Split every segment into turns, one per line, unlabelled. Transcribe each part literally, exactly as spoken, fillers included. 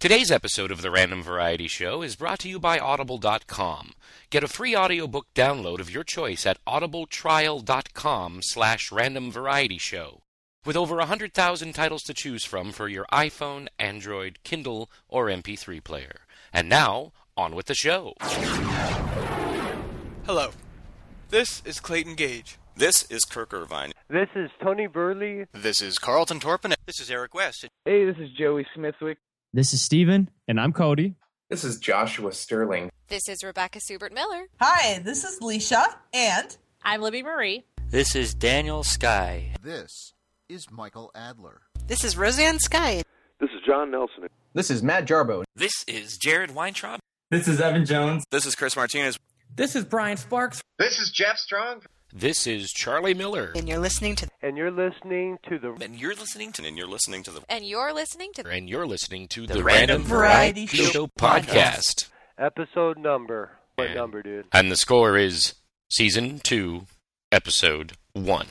Today's episode of the Random Variety Show is brought to you by Audible dot com. Get a free audiobook download of your choice at audibletrial.com slash random variety show. With over one hundred thousand titles to choose from for your iPhone, Android, Kindle, or M P three player. And now, on with the show.
Hello. This is Clayton Gage.
This is Kirk Irvine.
This is Tony Burley.
This is Carlton Torpin.
This is Eric West.
Hey, this is Joey Smithwick.
This is Steven, and I'm Cody.
This is Joshua Sterling.
This is Rebecca Subert-Miller.
Hi, this is Leisha, and
I'm Libby Marie.
This is Daniel Sky.
This is Michael Adler.
This is Roseanne Sky.
This is John Nelson.
This is Matt Jarbo.
This is Jared Weintraub.
This is Evan Jones.
This is Chris Martinez.
This is Brian Sparks.
This is Jeff Strong.
This is Charlie Miller.
And you're listening to
And you're listening to the
And you're listening to And you're listening to the
And you're listening to
And you're listening to
the,
the
Random, Random Variety, Variety
Show Podcast.
Episode number. What
and,
number, dude?
And the score is Season two, Episode one.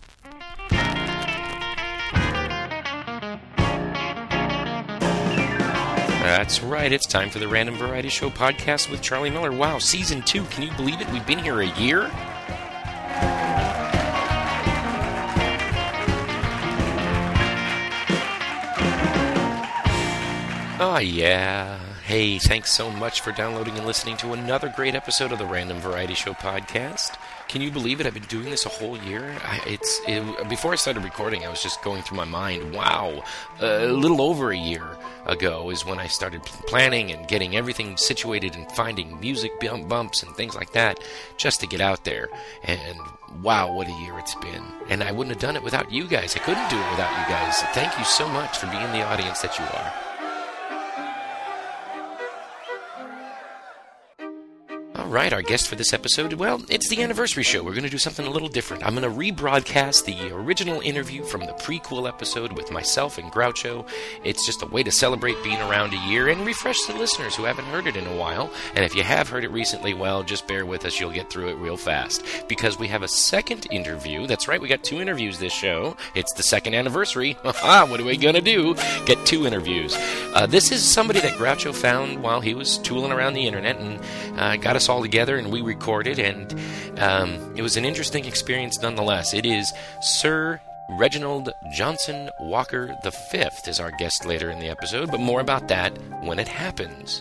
That's right, it's time for the Random Variety Show Podcast with Charlie Miller. Wow, Season two, can you believe it? We've been here a year? Oh, yeah. Hey, thanks so much for downloading and listening to another great episode of the Random Variety Show Podcast. Can you believe it? I've been doing this a whole year. I, it's it, Before I started recording, I was just going through my mind, wow, a little over a year ago is when I started planning and getting everything situated and finding music bumps and things like that just to get out there. And wow, what a year it's been. And I wouldn't have done it without you guys. I couldn't do it without you guys. Thank you so much for being the audience that you are. All right, our guest for this episode, well, it's the anniversary show. We're going to do something a little different. I'm going to rebroadcast the original interview from the prequel episode with myself and Groucho. It's just a way to celebrate being around a year and refresh the listeners who haven't heard it in a while. And if you have heard it recently, well, just bear with us. You'll get through it real fast. Because we have a second interview. That's right, we got two interviews this show. It's the second anniversary. What are we going to do? Get two interviews. Uh, this is somebody that Groucho found while he was tooling around the internet and uh, got us all together, and we recorded, and um, it was an interesting experience nonetheless. It is Sir Reginald Johnson Walker the Fifth is our guest later in the episode, but more about that when it happens.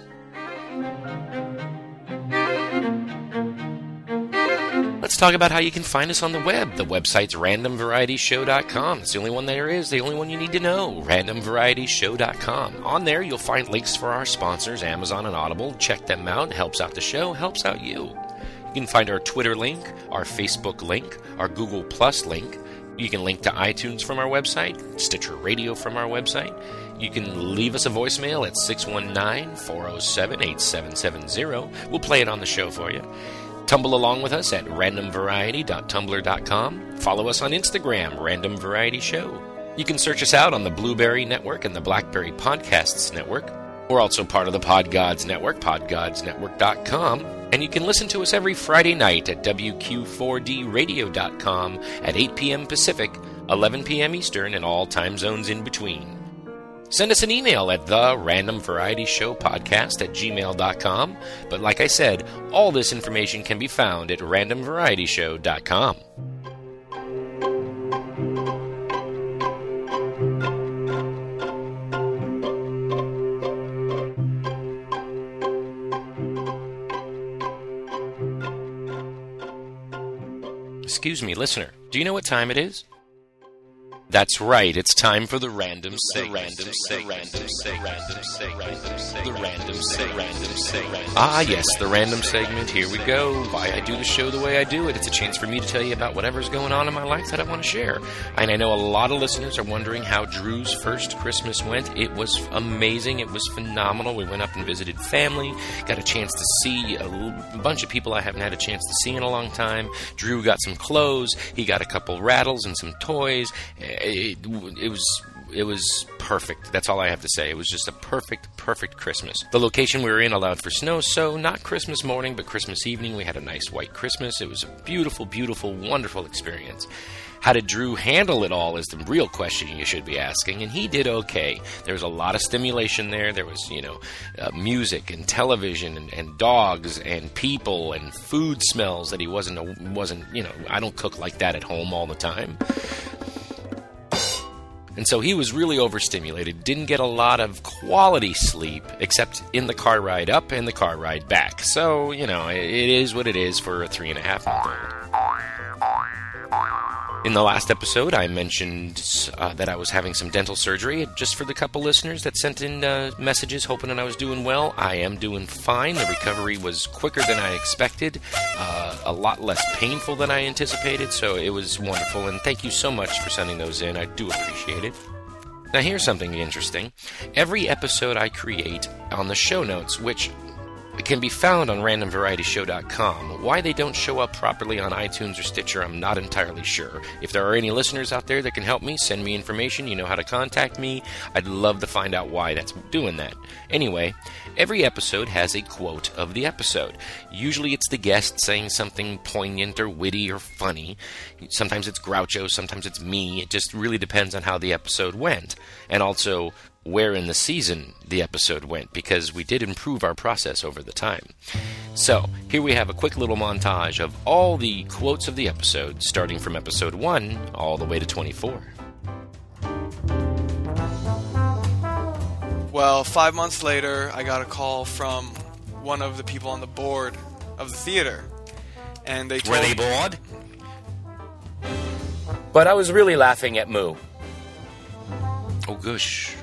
Let's talk about how you can find us on the web. The website's random variety show dot com. It's the only one there is, the only one you need to know, random variety show dot com. On there, you'll find links for our sponsors, Amazon and Audible. Check them out. It helps out the show, helps out you. You can find our Twitter link, our Facebook link, our Google Plus link. You can link to iTunes from our website, Stitcher Radio from our website. You can leave us a voicemail at six one nine, four oh seven, eight seven seven zero. We'll play it on the show for you. Tumble along with us at random variety dot tumblr dot com. Follow us on Instagram, Random Variety Show. You can search us out on the Blueberry Network and the Blackberry Podcasts Network. We're also part of the Podgods Network, podgods network dot com. And you can listen to us every Friday night at w q four d radio dot com at eight p.m. Pacific, eleven p.m. Eastern, and all time zones in between. Send us an email at the random variety show podcast at gmail dot com. But like I said, all this information can be found at random variety show dot com. Excuse me, listener, do you know what time it is? That's right, it's time for the random segment. Random segment. Random segment. Random segment. The random segment. Random segment. Ah, yes, the random segment. Here we go. Why I do the show the way I do it. It's a chance for me to tell you about whatever's going on in my life that I want to share. And I know a lot of listeners are wondering how Drew's first Christmas went. It was amazing. It was phenomenal. We went up and visited family. Got a chance to see a bunch of people I haven't had a chance to see in a long time. Drew got some clothes. He got a couple rattles and some toys. It, it was it was perfect. That's all I have to say. It was just a perfect, perfect Christmas. The location we were in allowed for snow, so not Christmas morning, but Christmas evening. We had a nice white Christmas. It was a beautiful, beautiful, wonderful experience. How did Drew handle it all is the real question you should be asking, and he did okay. There was a lot of stimulation there. There was, you know, uh, music and television and, and dogs and people and food smells that he wasn't, wasn't, you know, I don't cook like that at home all the time. And so he was really overstimulated, didn't get a lot of quality sleep, except in the car ride up and the car ride back. So, you know, it, it is what it is for a three and a half month old. In the last episode, I mentioned uh, that I was having some dental surgery. Just for the couple listeners that sent in uh, messages hoping that I was doing well, I am doing fine. The recovery was quicker than I expected, uh, a lot less painful than I anticipated, so it was wonderful. And thank you so much for sending those in. I do appreciate it. Now, here's something interesting. Every episode I create on the show notes, which it can be found on random variety show dot com. Why they don't show up properly on iTunes or Stitcher, I'm not entirely sure. If there are any listeners out there that can help me, send me information. You know how to contact me. I'd love to find out why that's doing that. Anyway, every episode has a quote of the episode. Usually it's the guest saying something poignant or witty or funny. Sometimes it's Groucho, sometimes it's me. It just really depends on how the episode went. And also where in the season the episode went, because we did improve our process over the time. So, here we have a quick little montage of all the quotes of the episode, starting from episode one all the way to twenty-four.
Well, five months later, I got a call from one of the people on the board of the theater. And they told
Were they bored?
But I was really laughing at Moo. Oh, gosh.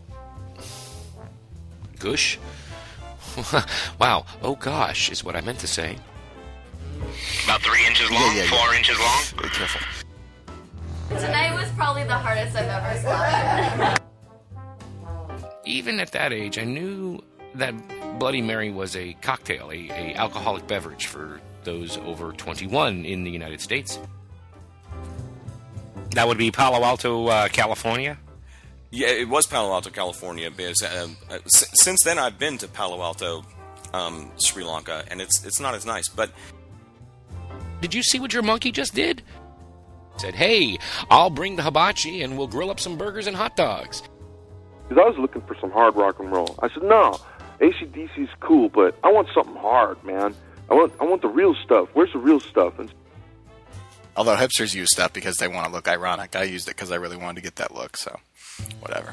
Gush? Wow. Oh, gosh, is what I meant to say.
About three inches long, yeah, yeah, yeah. four inches long.
Be careful.
Tonight was probably the hardest I've ever slept.
Even at that age, I knew that Bloody Mary was a cocktail, a, a alcoholic beverage for those over twenty-one in the United States.
That would be Palo Alto, uh, California?
Yeah, it was Palo Alto, California. Because uh, uh, s- since then, I've been to Palo Alto, um, Sri Lanka, and it's it's not as nice. But
did you see what your monkey just did? Said, "Hey, I'll bring the hibachi, and we'll grill up some burgers and hot dogs."
Because I was looking for some hard rock and roll. I said, "No, A C D C's cool, but I want something hard, man. I want I want the real stuff. Where's the real stuff?" And
although hipsters use stuff because they want to look ironic, I used it because I really wanted to get that look. So. Whatever.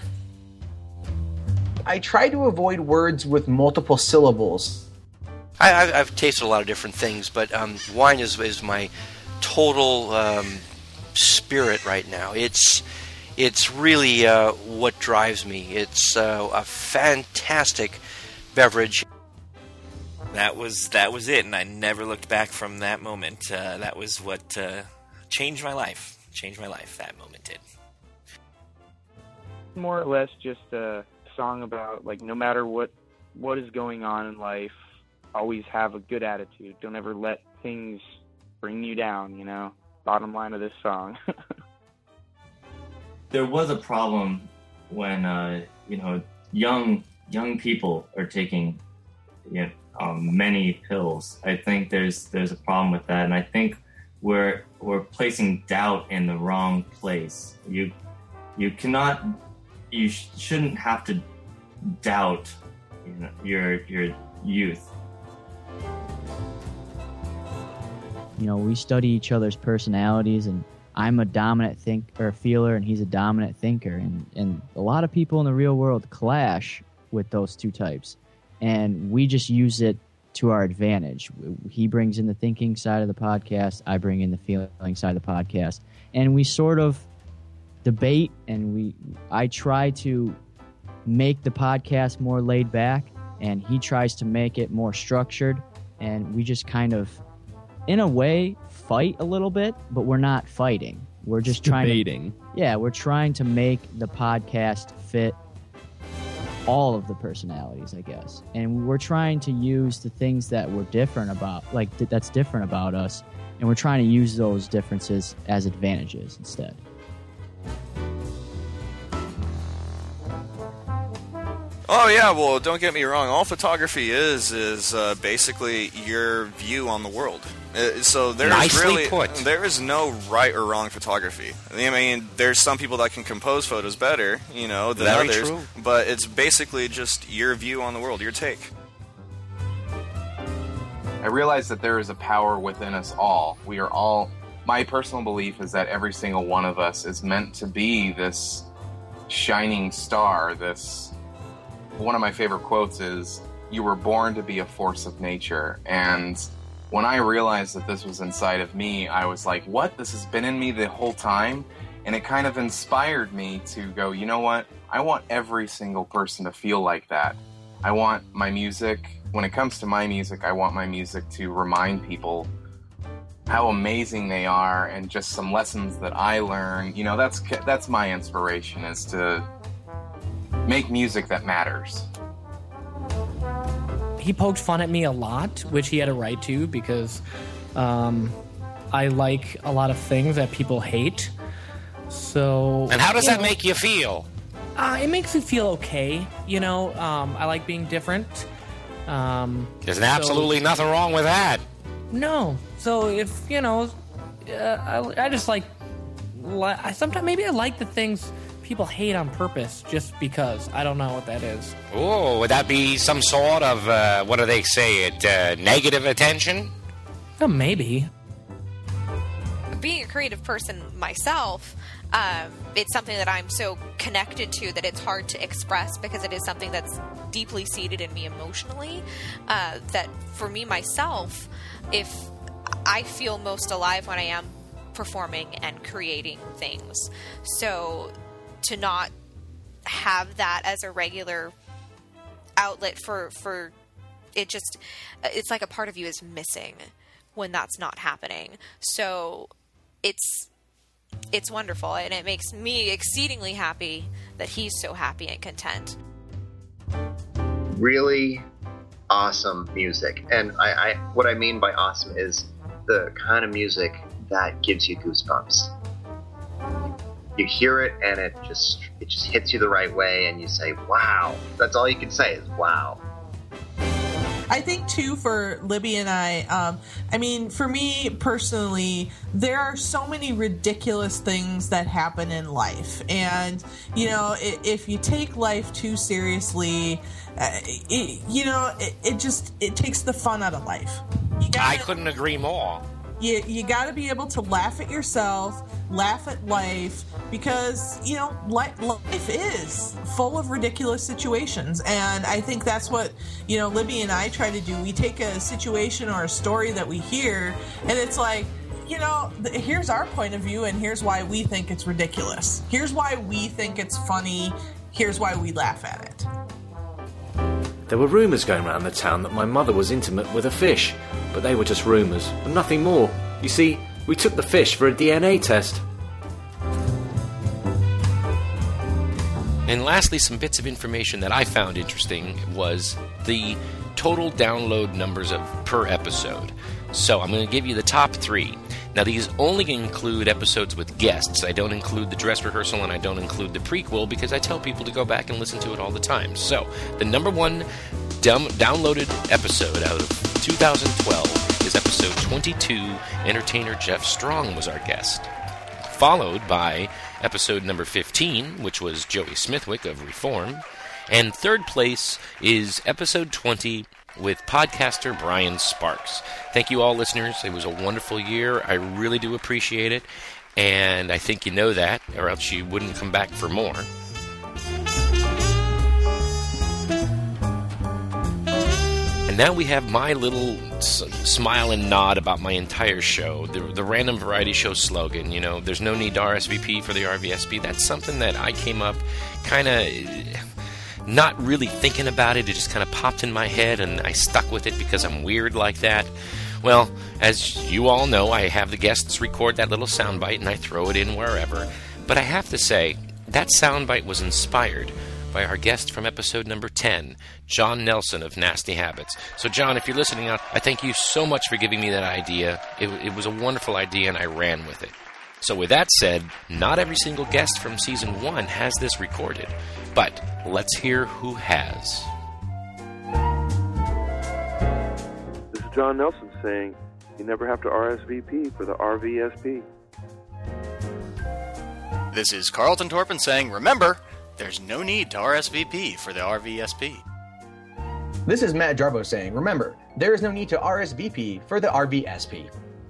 I try to avoid words with multiple syllables.
I, I've tasted a lot of different things, but um, wine is, is my total um, spirit right now. It's it's really uh, what drives me. It's uh, a fantastic beverage.
That was that was it, and I never looked back from that moment. Uh, that was what uh, changed my life. Changed my life. That moment did.
More or less just a song about, like, no matter what what is going on in life, always have a good attitude. Don't ever let things bring you down, you know? Bottom line of this song.
There was a problem when, uh, you know, young young people are taking, you know, um, many pills. I think there's there's a problem with that, and I think we're we're placing doubt in the wrong place. You you cannot... You sh- shouldn't have to doubt, you know, your your youth.
You know, we study each other's personalities, and I'm a dominant think or feeler, and he's a dominant thinker, and and a lot of people in the real world clash with those two types, and we just use it to our advantage. He brings in the thinking side of the podcast, I bring in the feeling side of the podcast, and we sort of debate, and we I try to make the podcast more laid back, and he tries to make it more structured, and we just kind of, in a way, fight a little bit, but we're not fighting. We're just it's trying debating. to yeah, we're trying to make the podcast fit all of the personalities, I guess. And we're trying to use the things that we're different about, like th- that's different about us, and we're trying to use those differences as advantages instead.
Oh yeah, well, don't get me wrong. All photography is is uh, basically your view on the world. Uh, so there's
Nicely
really
put.
there is no right or wrong photography. I mean, there's some people that can compose photos better, you know, than
Very
others.
true.
But it's basically just your view on the world, your take.
I realize that there is a power within us all. We are all. My personal belief is that every single one of us is meant to be this shining star. This. One of my favorite quotes is, "You were born to be a force of nature." And when I realized that this was inside of me, I was like, what? This has been in me the whole time? And it kind of inspired me to go, you know what? I want every single person to feel like that. I want my music, when it comes to my music, I want my music to remind people how amazing they are and just some lessons that I learned. You know, that's that's my inspiration, is to make music that matters.
He poked fun at me a lot, which he had a right to, because um, I like a lot of things that people hate. So,
And how does
you
that
know,
make you feel?
Uh, it makes me feel okay. You know, um, I like being different. Um,
There's
so-
absolutely nothing wrong with that.
No. So if you know, uh, I, I just like. Li- I sometimes maybe I like the things people hate on purpose, just because. I don't know what that is.
Oh, would that be some sort of, uh, what do they say, it, uh, negative attention?
Oh, maybe.
Being a creative person myself, um, it's something that I'm so connected to that it's hard to express, because it is something that's deeply seated in me emotionally. Uh, that for me myself, if I feel most alive when I am performing and creating things. So to not have that as a regular outlet for, for it, just, it's like a part of you is missing when that's not happening. So it's, it's wonderful, and it makes me exceedingly happy that he's so happy and content.
Really awesome music. And I, I what I mean by awesome is the kind of music that gives you goosebumps. You hear it and it just it just hits you the right way, and you say, wow. That's all you can say is wow.
I think, too, for Libby and I, um, I mean, for me personally, there are so many ridiculous things that happen in life. And, you know, if, if you take life too seriously, uh, it, you know, it, it just, it takes the fun out of life. You gotta,
I couldn't agree more.
You, you got to be able to laugh at yourself, laugh at life, because, you know, life, life is full of ridiculous situations. And I think that's what, you know, Libby and I try to do. We take a situation or a story that we hear, and it's like, you know, th- here's our point of view, and here's why we think it's ridiculous. Here's why we think it's funny. Here's why we laugh at it.
There were rumours going around the town that my mother was intimate with a fish, but they were just rumours, and nothing more. You see, we took the fish for a D N A test.
And lastly, some bits of information that I found interesting was the total download numbers of per episode. So I'm going to give you the top three. Now, these only include episodes with guests. I don't include the dress rehearsal, and I don't include the prequel, because I tell people to go back and listen to it all the time. So, the number one dum- downloaded episode out of two thousand twelve is episode twenty-two. Entertainer Jeff Strong was our guest. Followed by episode number fifteen, which was Joey Smithwick of Reform. And third place is episode twenty, with podcaster Brian Sparks. Thank you all, listeners. It was a wonderful year. I really do appreciate it. And I think you know that, or else you wouldn't come back for more. And now we have my little s- smile and nod about my entire show. The, the Random Variety Show slogan, you know, there's no need to R S V P for the R V S P. That's something that I came up kind of not really thinking about it. It just kind of popped in my head, and I stuck with it because I'm weird like that. Well, as you all know, I have the guests record that little soundbite, and I throw it in wherever. But I have to say, that soundbite was inspired by our guest from episode number ten, John Nelson of Nasty Habits. So, John, if you're listening out, I thank you so much for giving me that idea. It, it was a wonderful idea, and I ran with it. So with that said, not every single guest from season one has this recorded, but let's hear who has.
This is John Nelson saying, you never have to R S V P for the R V S P.
This is Carlton Torpin saying, remember, there's no need to R S V P for the R V S P.
This is Matt Jarbo saying, remember, there is no need to R S V P for the R V S P.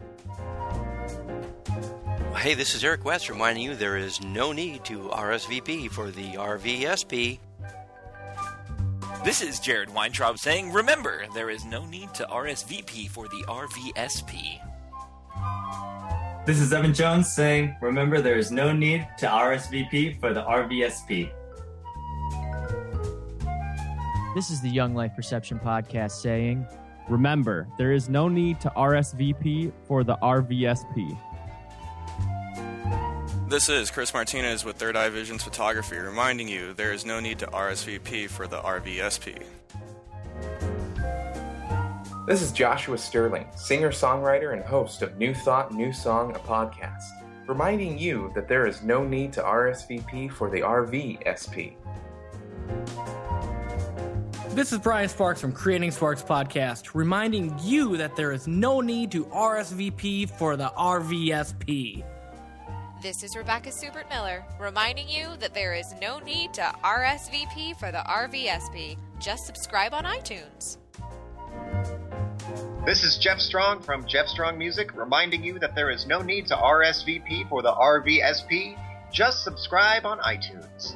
Hey, this is Eric West reminding you there is no need to R S V P for the R V S P.
This is Jared Weintraub saying, remember, there is no need to R S V P for the R V S P.
This is Evan Jones saying, remember, there is no need to R S V P for the R V S P.
This is the Young Life Perception Podcast saying, remember, there is no need to R S V P for the R V S P.
This is Chris Martinez with Third Eye Visions Photography, reminding you there is no need to R S V P for the R V S P.
This is Joshua Sterling, singer-songwriter and host of New Thought, New Song, a podcast, reminding you that there is no need to R S V P for the R V S P.
This is Brian Sparks from Creating Sparks Podcast, reminding you that there is no need to R S V P for the R V S P.
This is Rebecca Subert Miller, reminding you that there is no need to R S V P for the R V S P. Just subscribe on iTunes.
This is Jeff Strong from Jeff Strong Music, reminding you that there is no need to R S V P for the R V S P. Just subscribe on iTunes.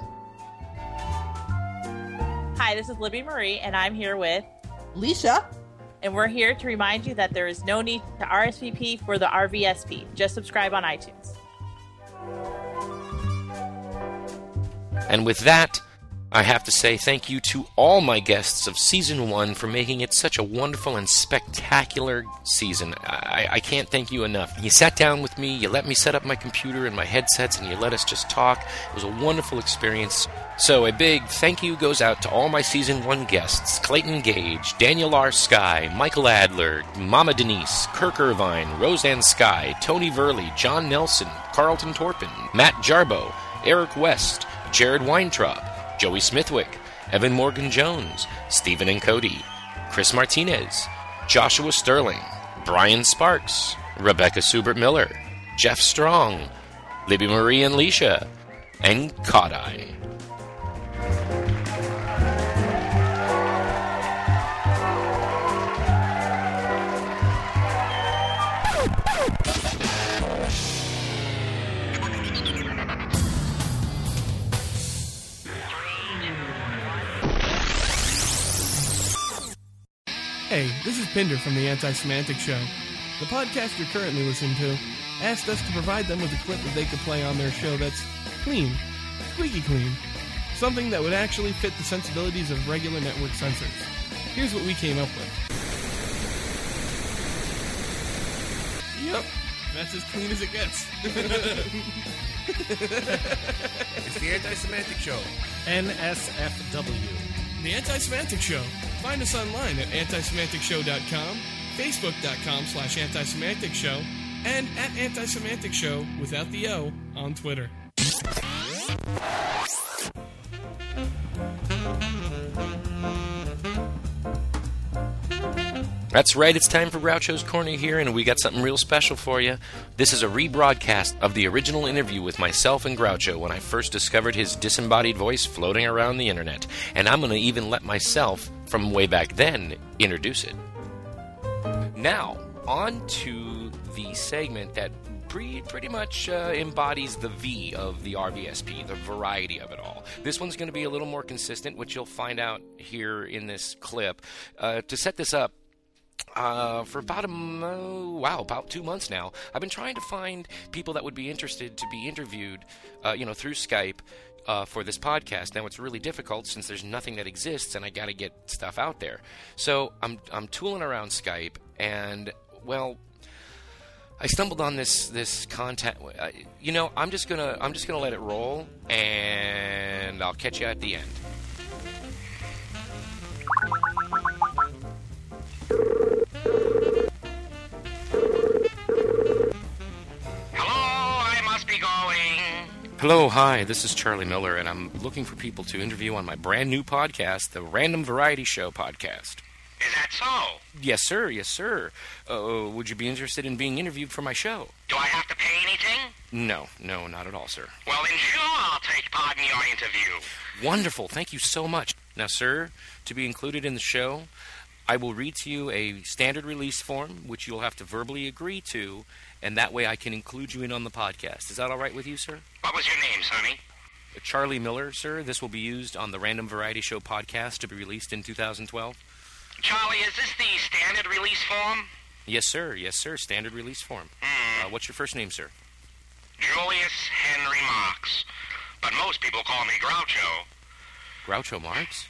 Hi, this is Libby Marie, and I'm here with
Leisha.
And we're here to remind you that there is no need to R S V P for the R V S P. Just subscribe on iTunes.
And with that, I have to say thank you to all my guests of Season one for making it such a wonderful and spectacular season. I, I can't thank you enough. You sat down with me, you let me set up my computer and my headsets, and you let us just talk. It was a wonderful experience. So a big thank you goes out to all my Season one guests, Clayton Gage, Daniel R. Sky, Michael Adler, Mama Denise, Kirk Irvine, Roseanne Sky, Tony Verley, John Nelson, Carlton Torpin, Matt Jarbo, Eric West, Jared Weintraub, Joey Smithwick, Evan Morgan-Jones, Stephen and Cody, Chris Martinez, Joshua Sterling, Brian Sparks, Rebecca Subert Miller, Jeff Strong, Libby Marie and Leisha, and Kodai.
Hey, this is Pinder from the Anti-Semantic Show. The podcast you're currently listening to asked us to provide them with a clip that they could play on their show that's clean, squeaky clean, something that would actually fit the sensibilities of regular network censors. Here's what we came up with. Yep, that's as clean as it gets.
It's the Anti-Semantic Show.
N S F W. The Anti-Semantic Show. Find us online at anti semantic show dot com, facebook.com slash anti-semantic show, and at anti-semantic show without the O on Twitter.
That's right, it's time for Groucho's Corner here, and we got something real special for you. This is a rebroadcast of the original interview with myself and Groucho when I first discovered his disembodied voice floating around the internet. And I'm going to even let myself, from way back then, introduce it. Now, on to the segment that pretty, pretty much uh, embodies the V of the R V S P, the variety of it all. This one's going to be a little more consistent, which you'll find out here in this clip. Uh, to set this up, Uh, for about a mo- wow, about two months now, I've been trying to find people that would be interested to be interviewed, uh, you know, through Skype uh, for this podcast. Now it's really difficult since there's nothing that exists, and I got to get stuff out there. So I'm I'm tooling around Skype, and well, I stumbled on this this content. Uh, you know, I'm just gonna I'm just gonna let it roll, and I'll catch you at the end.
Hello, I'm
Hello, hi, this is Charlie Miller, and I'm looking for people to interview on my brand new podcast, the Random Variety Show podcast.
Is that so?
Yes, sir, yes, sir. Uh, would you be interested in being interviewed for my show?
Do I have to pay anything?
No, no, not at all, sir.
Well, then sure, I'll take part in your interview.
Wonderful, thank you so much. Now, sir, to be included in the show, I will read to you a standard release form, which you'll have to verbally agree to, and that way I can include you in on the podcast. Is that all right with you, sir?
What was your name, Sonny?
Charlie Miller, sir. This will be used on the Random Variety Show podcast to be released in two thousand twelve.
Charlie, is this the standard release form?
Yes, sir. Yes, sir. Standard release form.
Hmm.
Uh, what's your first name, sir?
Julius Henry Marks. But most people call me Groucho.
Groucho Marx?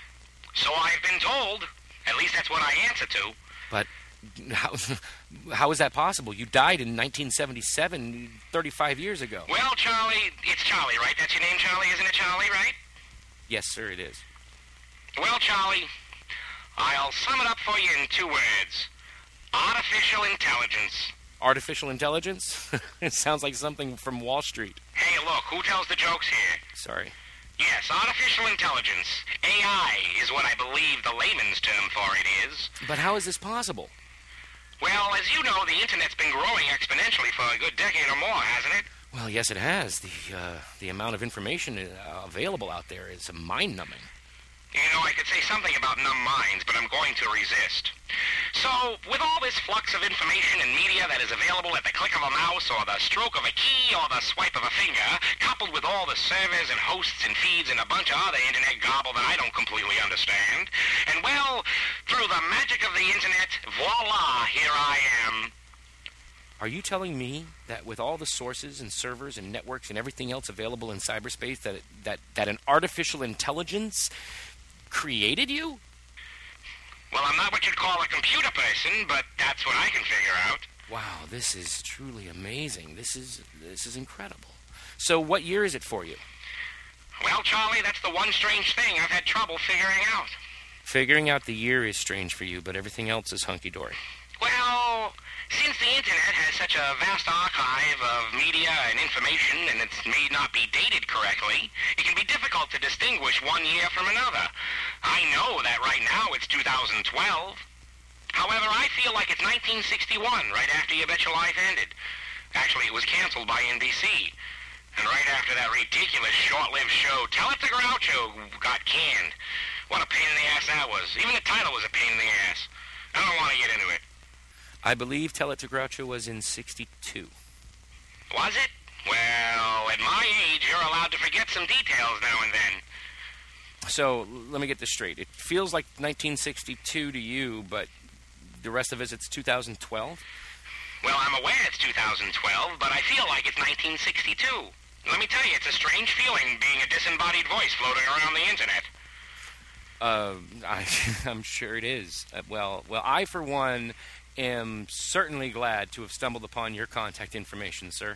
So I've been told. At least that's what I answer to.
But how, how is that possible? You died in nineteen seventy-seven, thirty-five years ago.
Well, Charlie, it's Charlie, right? That's your name, Charlie? Isn't it Charlie, right?
Yes, sir, it is.
Well, Charlie, I'll sum it up for you in two words. Artificial intelligence.
Artificial intelligence? It sounds like something from Wall Street.
Hey, look, who tells the jokes here?
Sorry.
Yes, artificial intelligence. A I is what I believe the layman's term for it is.
But how is this possible?
Well, as you know, the Internet's been growing exponentially for a good decade or more, hasn't it?
Well, yes, it has. The, uh, the amount of information uh, available out there is mind-numbing.
You know, I could say something about numb minds, but I'm going to resist. So, with all this flux of information and media that is available at the click of a mouse or the stroke of a key or the swipe of a finger, coupled with all the servers and hosts and feeds and a bunch of other internet gobble that I don't completely understand, and well, through the magic of the internet, voila, here I am.
Are you telling me that with all the sources and servers and networks and everything else available in cyberspace that it, that that an artificial intelligence created you?
Well, I'm not what you'd call a computer person, but that's what I can figure out.
Wow, this is truly amazing. This is this is incredible. So what year is it for you?
Well, Charlie, that's the one strange thing I've had trouble figuring out.
Figuring out the year is strange for you, but everything else is hunky-dory.
Well, since the Internet has such a vast archive of media and information, and it may not be dated correctly, it can be difficult to distinguish one year from another. I know that right now it's two thousand twelve. However, I feel like it's nineteen sixty-one, right after You Bet Your Life ended. Actually, it was canceled by N B C. And right after that ridiculous short-lived show, Tell It to Groucho, got canned. What a pain in the ass that was. Even the title was a pain in the ass. I don't want to get into it.
I believe Tell It to Groucho was in sixty-two.
Was it? Well, at my age, you're allowed to forget some details now and then.
So, let me get this straight. It feels like nineteen sixty-two to you, but the rest of it, it's two thousand twelve?
Well, I'm aware it's two thousand twelve, but I feel like it's nineteen sixty-two. Let me tell you, it's a strange feeling being a disembodied voice floating around the Internet.
Uh, I, I'm sure it is. Uh, well, well, I, for one, am certainly glad to have stumbled upon your contact information, sir.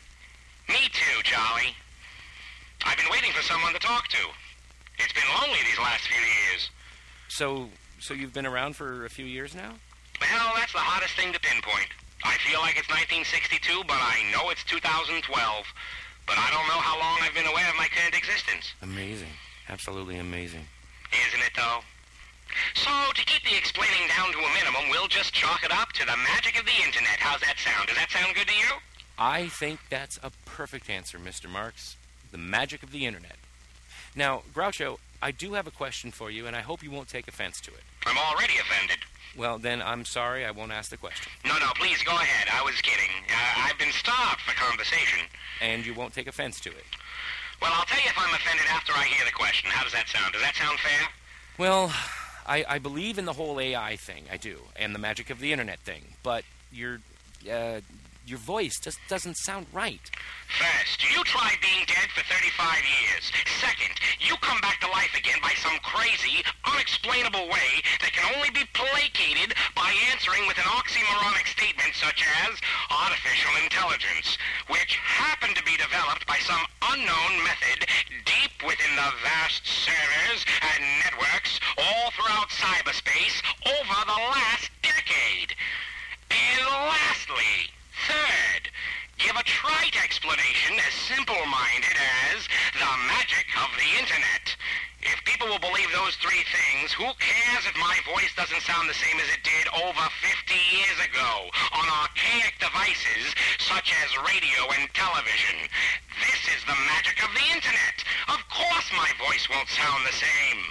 Me too, Charlie. I've been waiting for someone to talk to. It's been lonely these last few years.
So, so you've been around for a few years now?
Well, that's the hottest thing to pinpoint. I feel like it's nineteen sixty-two, but I know it's two thousand twelve. But I don't know how long I've been aware of my current existence.
Amazing. Absolutely amazing.
Isn't it, though? So, to keep the explaining down to a minimum, we'll just chalk it up to the magic of the Internet. How's that sound? Does that sound good to you?
I think that's a perfect answer, Mister Marks. The magic of the Internet. Now, Groucho, I do have a question for you, and I hope you won't take offense to it.
I'm already offended.
Well, then I'm sorry, I won't ask the question.
No, no, please go ahead. I was kidding. Uh, I've been starved for conversation.
And you won't take offense to it?
Well, I'll tell you if I'm offended after I hear the question. How does that sound? Does that sound fair?
Well, I, I believe in the whole A I thing, I do, and the magic of the Internet thing, but your, uh, your voice just doesn't sound right.
First, you tried being dead for thirty-five years. Second, you come back to life again by some crazy, unexplainable way that can only be placated by answering with an oxymoronic statement such as artificial intelligence, which happened to be developed by some unknown method deep within the vast servers and networks all throughout cyberspace over the last decade. And lastly, third, given a trite explanation as simple-minded as the magic of the Internet. If people will believe those three things, who cares if my voice doesn't sound the same as it did over fifty years ago on archaic devices such as radio and television? This is the magic of the Internet. Of course my voice won't sound the same.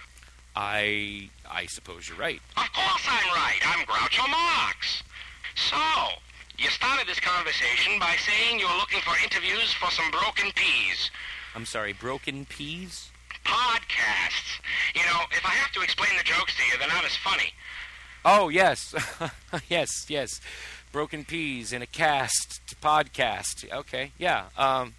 I I suppose you're right.
Of course I'm right. I'm Groucho Marx. So, you started this conversation by saying you're looking for interviews for some broken peas.
I'm sorry, broken peas?
Podcasts. You know, if I have to explain the jokes to you, they're not as funny.
Oh, yes. yes, yes. Broken peas in a cast podcast. Okay, yeah. Um,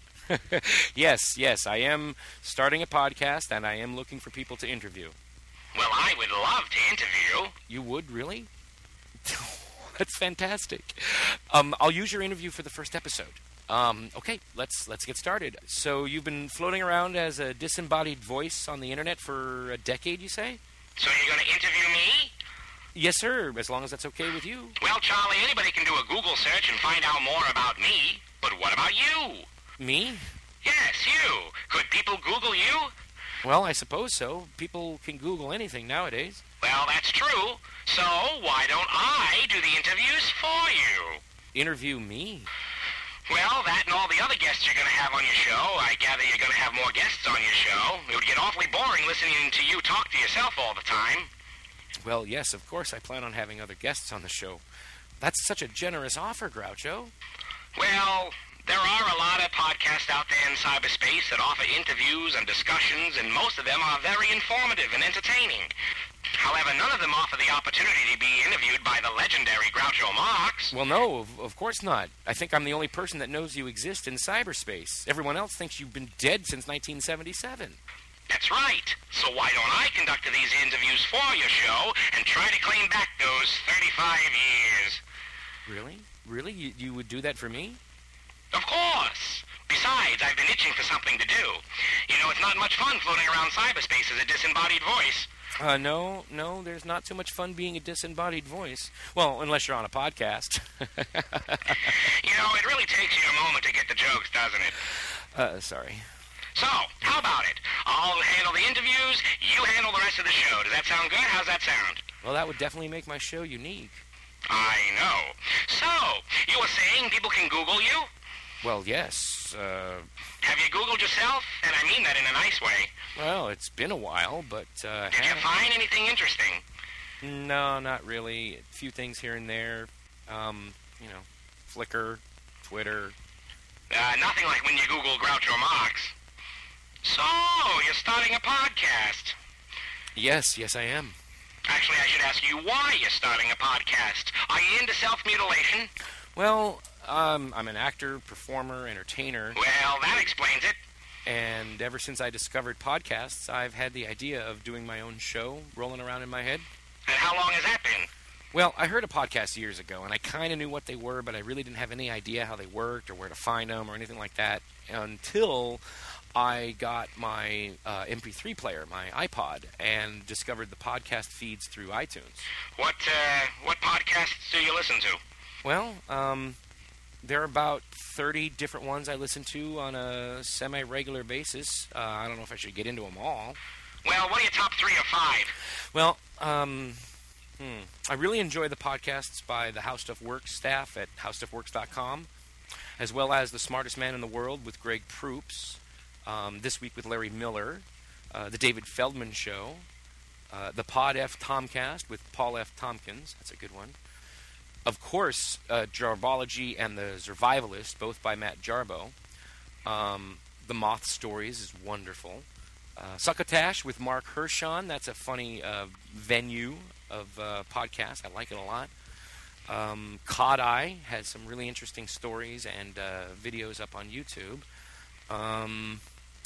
yes, yes, I am starting a podcast, and I am looking for people to interview.
Well, I would love to interview.
You would, really? That's fantastic. Um, I'll use your interview for the first episode. Um, okay, let's let's get started. So you've been floating around as a disembodied voice on the internet for a decade, you say?
So you're going to interview me?
Yes, sir, as long as that's okay with you.
Well, Charlie, anybody can do a Google search and find out more about me. But what about you?
Me?
Yes, you. Could people Google you?
Well, I suppose so. People can Google anything nowadays.
Well, that's true. So why don't I do the interviews for you?
Interview me?
Well, that and all the other guests you're going to have on your show. I gather you're going to have more guests on your show. It would get awfully boring listening to you talk to yourself all the time.
Well, yes, of course I plan on having other guests on the show. That's such a generous offer, Groucho.
Well, there are a lot of podcasts out there in cyberspace that offer interviews and discussions, and most of them are very informative and entertaining. However, none of them offer the opportunity to be interviewed by the legendary Groucho Marx.
Well, no, of, of course not. I think I'm the only person that knows you exist in cyberspace. Everyone else thinks you've been dead since nineteen seventy-seven.
That's right. So why don't I conduct these interviews for your show and try to claim back those thirty-five years?
Really? Really? You, you would do that for me?
Of course. Besides, I've been itching for something to do. You know, it's not much fun floating around cyberspace as a disembodied voice.
Uh, no, no, there's not too much fun being a disembodied voice. Well, unless you're on a podcast.
You know, it really takes you a moment to get the jokes, doesn't it?
Uh, sorry.
So, how about it? I'll handle the interviews, you handle the rest of the show. Does that sound good? How's that sound?
Well, that would definitely make my show unique.
I know. So, you were saying people can Google you?
Well, yes. Uh,
Have you Googled yourself? And I mean that in a nice way.
well, it's been a while, but... Uh,
Did you find anything interesting?
No, not really. A few things here and there. Um, you know, Flickr, Twitter.
Uh, nothing like when you Google Groucho Marx. So, you're starting a podcast.
Yes, yes, I am.
Actually, I should ask you why you're starting a podcast. Are you into self-mutilation?
Well, um, I'm an actor, performer, entertainer.
Well, that explains it.
And ever since I discovered podcasts, I've had the idea of doing my own show rolling around in my head.
And how long has that been?
Well, I heard a podcast years ago, and I kind of knew what they were, but I really didn't have any idea how they worked or where to find them or anything like that until I got my uh, M P three player, my iPod, and discovered the podcast feeds through iTunes.
What, uh, what podcasts do you listen to?
Well, um, there are about thirty different ones I listen to on a semi-regular basis. Uh, I don't know if I should get into them all.
Well, what are your top three or five?
Well, um, hmm, I really enjoy the podcasts by the How Stuff Works staff at how stuff works dot com, as well as The Smartest Man in the World with Greg Proops, um, This Week with Larry Miller, uh, The David Feldman Show, uh, The Pod F Tomcast with Paul F. Tompkins. That's a good one. Of course, uh, Jarbology and The Survivalist, both by Matt Jarbo. Um, the Moth Stories is wonderful. Uh, Succotash with Mark Hershon. That's a funny uh, venue of uh, podcast. I like it a lot. Um, Cod Eye has some really interesting stories and uh, videos up on YouTube. Um,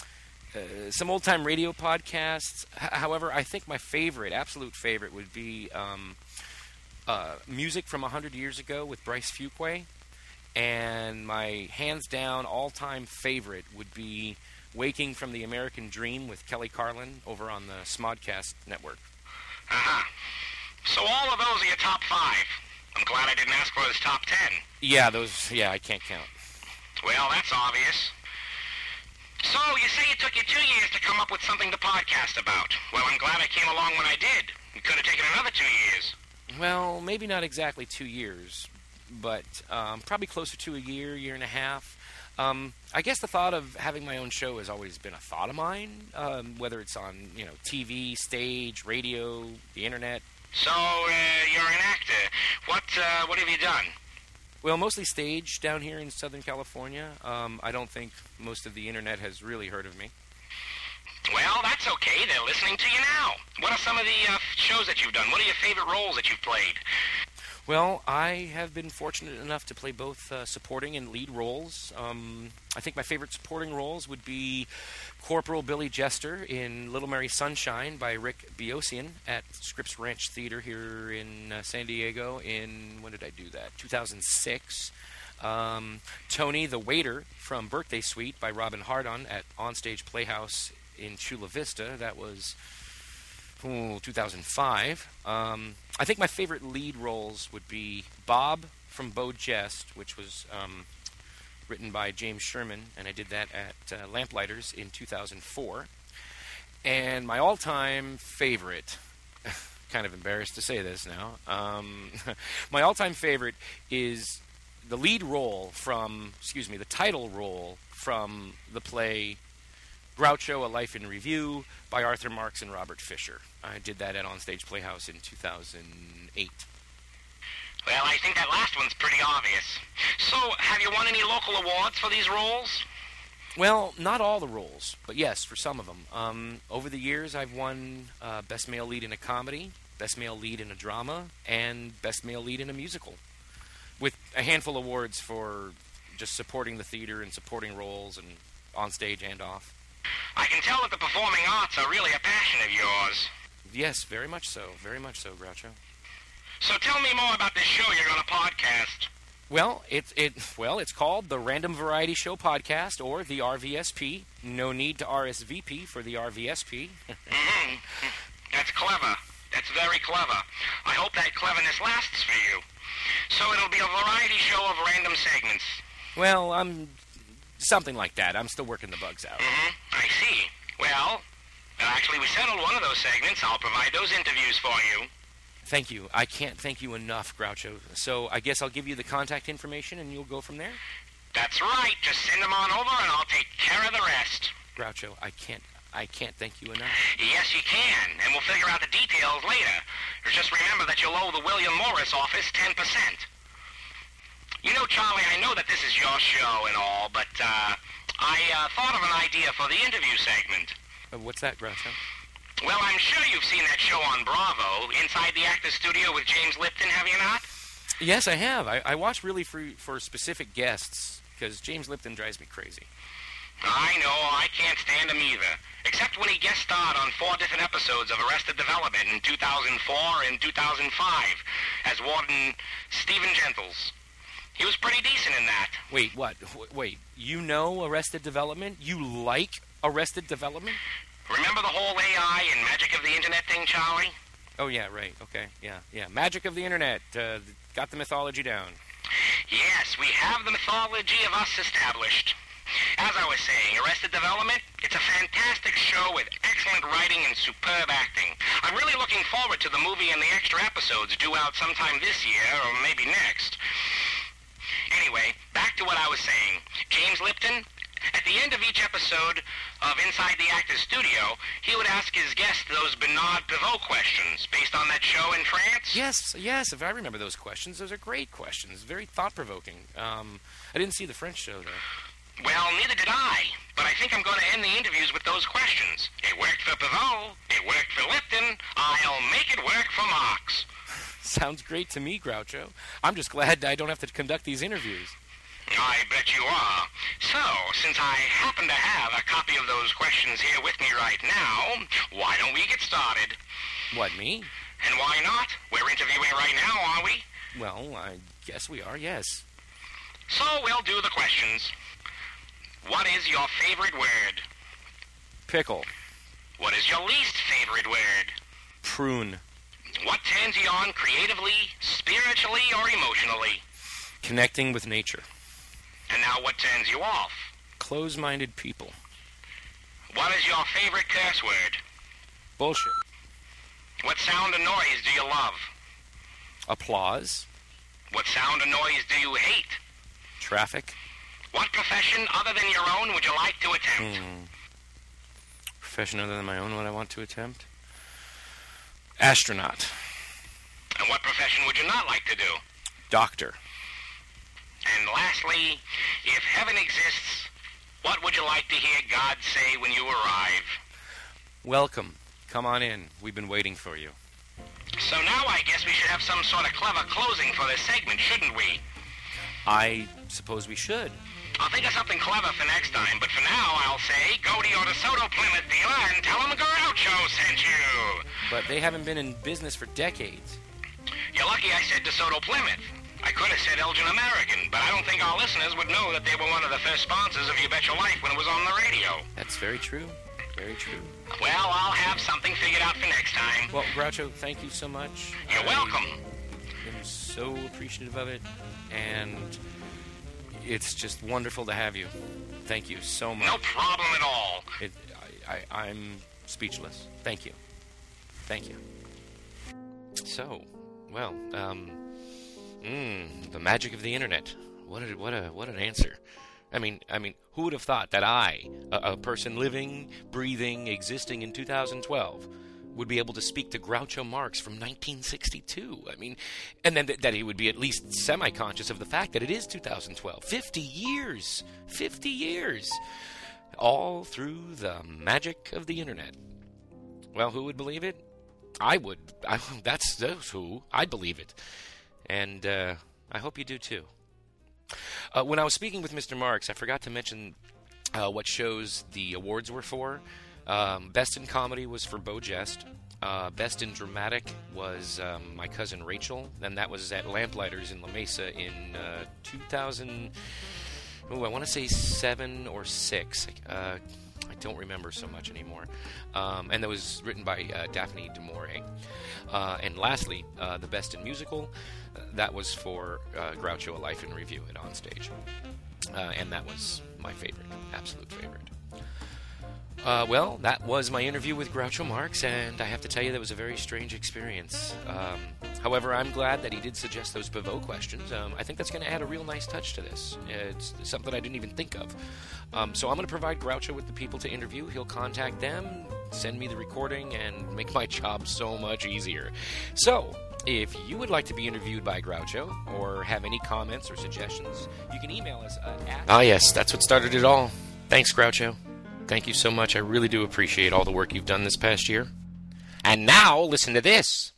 uh, some old-time radio podcasts. H- however, I think my favorite, absolute favorite, would be um, uh, Music from one hundred Years Ago with Bryce Fuqua. And my hands-down all-time favorite would be Waking from the American Dream with Kelly Carlin over on the Smodcast network.
Uh-huh. So all of those are your top five. I'm glad I didn't ask for his top ten.
Yeah, those, yeah, I can't count.
Well, that's obvious. So, you say it took you two years to come up with something to podcast about. Well, I'm glad I came along when I did. It could have taken another two years.
Well, maybe not exactly two years, but um, probably closer to a year, year and a half. Um, I guess the thought of having my own show has always been a thought of mine, um, whether it's on, you know, T V, stage, radio, the internet.
So, uh, you're an actor. What, uh, what have you done?
Well, mostly stage down here in Southern California. Um, I don't think most of the internet has really heard of me.
Well, that's okay. They're listening to you now. What are some of the uh, shows that you've done? What are your favorite roles that you've played?
Well, I have been fortunate enough to play both uh, supporting and lead roles. Um, I think my favorite supporting roles would be Corporal Billy Jester in Little Mary Sunshine by Rick Beosian at Scripps Ranch Theater here in uh, San Diego in, when did I do that? two thousand six. Um, Tony the Waiter from Birthday Suite by Robin Hardon at Onstage Playhouse in Chula Vista. That was ooh, two thousand five. Um, I think my favorite lead roles would be Bob from Beau Jest, which was um, written by James Sherman, and I did that at uh, Lamplighters in two thousand four. And my all-time favorite, kind of embarrassed to say this now, um, my all-time favorite is the lead role from, excuse me, the title role from the play Groucho, A Life in Review by Arthur Marks and Robert Fisher. I did that at Onstage Playhouse in two thousand eight.
Well, I think that last one's pretty obvious. So, have you won any local awards for these roles?
Well, not all the roles, but yes, for some of them. Um, over the years, I've won uh, Best Male Lead in a Comedy, Best Male Lead in a Drama, and Best Male Lead in a Musical, with a handful of awards for just supporting the theater and supporting roles and on stage and off.
I can tell that the performing arts are really a passion of yours.
Yes, very much so. Very much so, Groucho.
So tell me more about this show you're going to podcast.
Well, it, it, well, it's called the Random Variety Show Podcast, or the R V S P. No need to R S V P for the R V S P.
Mm-hmm. That's clever. That's very clever. I hope that cleverness lasts for you. So it'll be a variety show of random segments.
Well, I'm... something like that. I'm still working the bugs out.
Mm-hmm. I see. Well, actually, we settled one of those segments. I'll provide those interviews for you.
Thank you. I can't thank you enough, Groucho. So I guess I'll give you the contact information and you'll go from there?
That's right. Just send them on over and I'll take care of the rest.
Groucho, I can't I can't thank you enough.
Yes, you can. And we'll figure out the details later. Just remember that you'll owe the William Morris office ten percent. You know, Charlie, I know that this is your show and all, but uh, I uh, thought of an idea for the interview segment.
Uh, what's that, Groucho?
Well, I'm sure you've seen that show on Bravo, Inside the Actors Studio with James Lipton, have you not?
Yes, I have. I, I watch really for, for specific guests, because James Lipton drives me crazy.
I know. I can't stand him either. Except when he guest starred on four different episodes of Arrested Development in two thousand four and two thousand five as Warden Stephen Gentles. He was pretty decent in that.
Wait, what? Wait, you know Arrested Development? You like Arrested Development?
Remember the whole A I and magic of the internet thing, Charlie?
Oh, yeah, right. Okay, yeah, yeah. Magic of the internet. Uh, got the mythology down.
Yes, we have the mythology of us established. As I was saying, Arrested Development, it's a fantastic show with excellent writing and superb acting. I'm really looking forward to the movie and the extra episodes due out sometime this year or maybe next. Anyway, back to what I was saying. James Lipton, at the end of each episode of Inside the Actors Studio, he would ask his guests those Bernard Pivot questions based on that show in France.
Yes, yes, if I remember those questions. Those are great questions, very thought-provoking. Um, I didn't see the French show, though.
Well, neither did I, but I think I'm going to end the interviews with those questions. It worked for Pivot, it worked for Lipton, I'll make it work for Marx.
Sounds great to me, Groucho. I'm just glad I don't have to conduct these interviews.
I bet you are. So, since I happen to have a copy of those questions here with me right now, why don't we get started?
What, me?
And why not? We're interviewing right now, aren't we?
Well, I guess we are, yes.
So, we'll do the questions. What is your favorite word?
Pickle.
What is your least favorite word?
Prune.
What turns you on creatively, spiritually, or emotionally?
Connecting with nature.
And now about what turns you off.
Close-minded people.
What is your favorite curse word?
Bullshit.
What sound or noise do you love?
Applause.
What sound or noise do you hate?
Traffic.
What profession other than your own would you like to attempt?
Hmm. Profession other than my own, what I want to attempt? Astronaut.
And what profession would you not like to do?
Doctor.
And lastly, if heaven exists, what would you like to hear God say when you arrive?
Welcome. Come on in. We've been waiting for you.
So now I guess we should have some sort of clever closing for this segment, shouldn't we?
I suppose we should.
I'll think of something clever for next time, but for now I'll say go to your DeSoto Plymouth dealer and tell them Groucho sent you.
But they haven't been in business for decades.
You're lucky I said DeSoto Plymouth. I could have said Elgin American, but I don't think our listeners would know that they were one of the first sponsors of You Bet Your Life when it was on the radio.
That's very true. Very true.
Well, I'll have something figured out for next time.
Well, Groucho, thank you so much.
You're welcome.
I'm so appreciative of it, and it's just wonderful to have you. Thank you so much.
No problem at all.
It, I, I, I'm speechless. Thank you. Thank you. So, well, um, mm, the magic of the internet. What a, what a, what an answer. I mean, I mean, who would have thought that I, a, a person living, breathing, existing in two thousand twelve, would be able to speak to Groucho Marx from nineteen sixty-two? I mean, and then th- that he would be at least semi-conscious of the fact that it is two thousand twelve. Fifty years! Fifty years! All through the magic of the internet. Well, who would believe it? I would. I, that's, that's who. I'd believe it. And uh, I hope you do too. Uh, when I was speaking with Mister Marx, I forgot to mention uh, what shows the awards were for. Um, Best in Comedy was for Beau Jest. Uh, Best in Dramatic was um, My Cousin Rachel. And that was at Lamplighters in La Mesa in uh, two thousand... Oh, I want to say seven or six. Uh, I don't remember so much anymore. Um, and that was written by uh, Daphne du Maurier. Uh, and lastly, uh, the Best in Musical, uh, that was for uh, Groucho, A Life in Review at Onstage. Uh, and that was my favorite, absolute favorite. Uh, well, that was my interview with Groucho Marx, and I have to tell you that was a very strange experience. Um, however, I'm glad that he did suggest those pivot questions. Um, I think that's going to add a real nice touch to this. It's something I didn't even think of. Um, so I'm going to provide Groucho with the people to interview. He'll contact them, send me the recording, and make my job so much easier. So, if you would like to be interviewed by Groucho, or have any comments or suggestions, you can email us uh, at... Ah, yes, that's what started it all. Thanks, Groucho. Thank you so much. I really do appreciate all the work you've done this past year. And now, listen to this.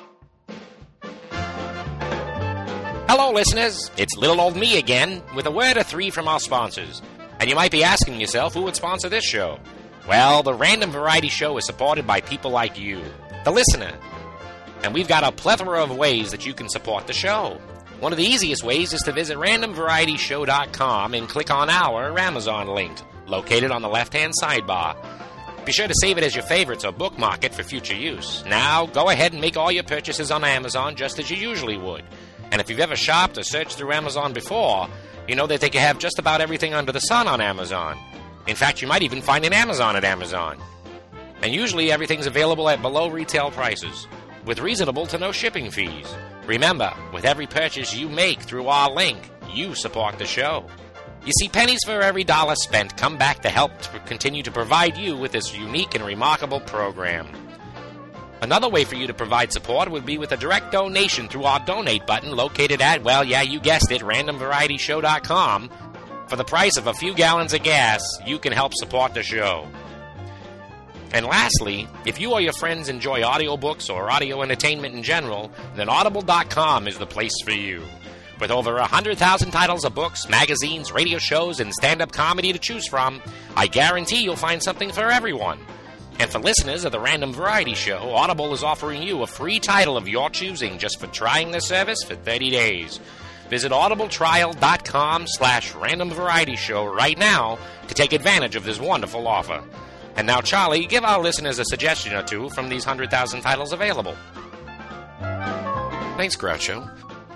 Hello, listeners. It's little old me again, with a word or three from our sponsors. And you might be asking yourself, who would sponsor this show? Well, the Random Variety Show is supported by people like you, the listener. And we've got a plethora of ways that you can support the show. One of the easiest ways is to visit random variety show dot com and click on our Amazon link, located on the left-hand sidebar. Be sure to save it as your favorites or bookmark it for future use. Now, go ahead and make all your purchases on Amazon just as you usually would. And if you've ever shopped or searched through Amazon before, you know that they can have just about everything under the sun on Amazon. In fact, you might even find an Amazon at Amazon. And usually everything's available at below retail prices, with reasonable to no shipping fees. Remember, with every purchase you make through our link, you support the show. You see, pennies for every dollar spent come back to help to continue to provide you with this unique and remarkable program. Another way for you to provide support would be with a direct donation through our donate button located at, well, yeah, you guessed it, random variety show dot com. For the price of a few gallons of gas, you can help support the show. And lastly, if you or your friends enjoy audiobooks or audio entertainment in general, then audible dot com is the place for you. With over one hundred thousand titles of books, magazines, radio shows, and stand-up comedy to choose from, I guarantee you'll find something for everyone. And for listeners of the Random Variety Show, Audible is offering you a free title of your choosing just for trying the service for thirty days. Visit audibletrial.com slash random variety show right now to take advantage of this wonderful offer. And now, Charlie, give our listeners a suggestion or two from these one hundred thousand titles available. Thanks, Groucho.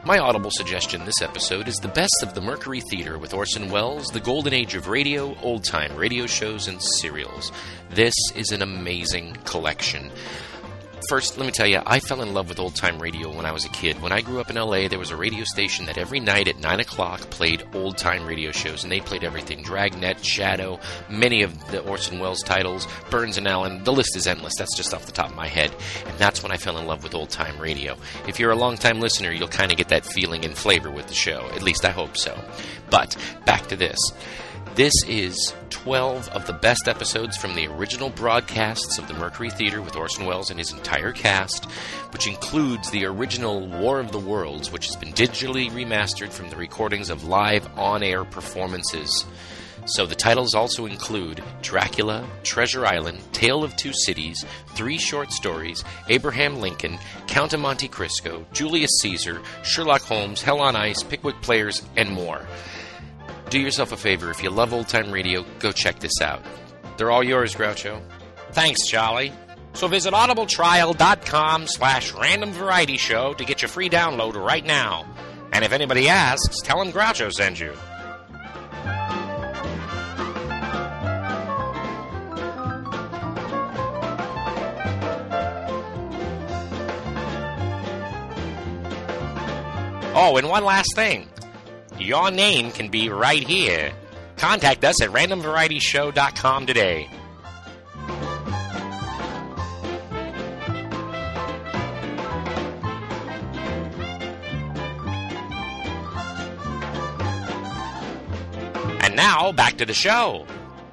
My audible suggestion this episode is the best of the Mercury Theater with Orson Welles, the golden age of radio, old-time radio shows, and serials. This is an amazing collection. First, let me tell you, I fell in love with old-time radio when I was a kid. When I grew up in L A, there was a radio station that every night at nine o'clock played old-time radio shows, and they played everything. Dragnet, Shadow, many of the Orson Welles titles, Burns and Allen. The list is endless. That's just off the top of my head. And that's when I fell in love with old-time radio. If you're a long-time listener, you'll kind of get that feeling and flavor with the show. At least I hope so. But, back to this. This is twelve of the best episodes from the original broadcasts of the Mercury Theater with Orson Welles and his entire cast, which includes the original War of the Worlds, which has been digitally remastered from the recordings of live on-air performances. So the titles also include Dracula, Treasure Island, Tale of Two Cities, Three Short Stories, Abraham Lincoln, Count of Monte Cristo, Julius Caesar, Sherlock Holmes, Hell on Ice, Pickwick Players, and more. Do yourself a favor. If you love old-time radio, go check this out. They're all yours, Groucho.
Thanks, Charlie. So visit audibletrial.com slash random variety show to get your free download right now. And if anybody asks, tell them Groucho sent you. Oh, and one last thing. Your name can be right here. Contact us at random variety show dot com today. And now, back to the show.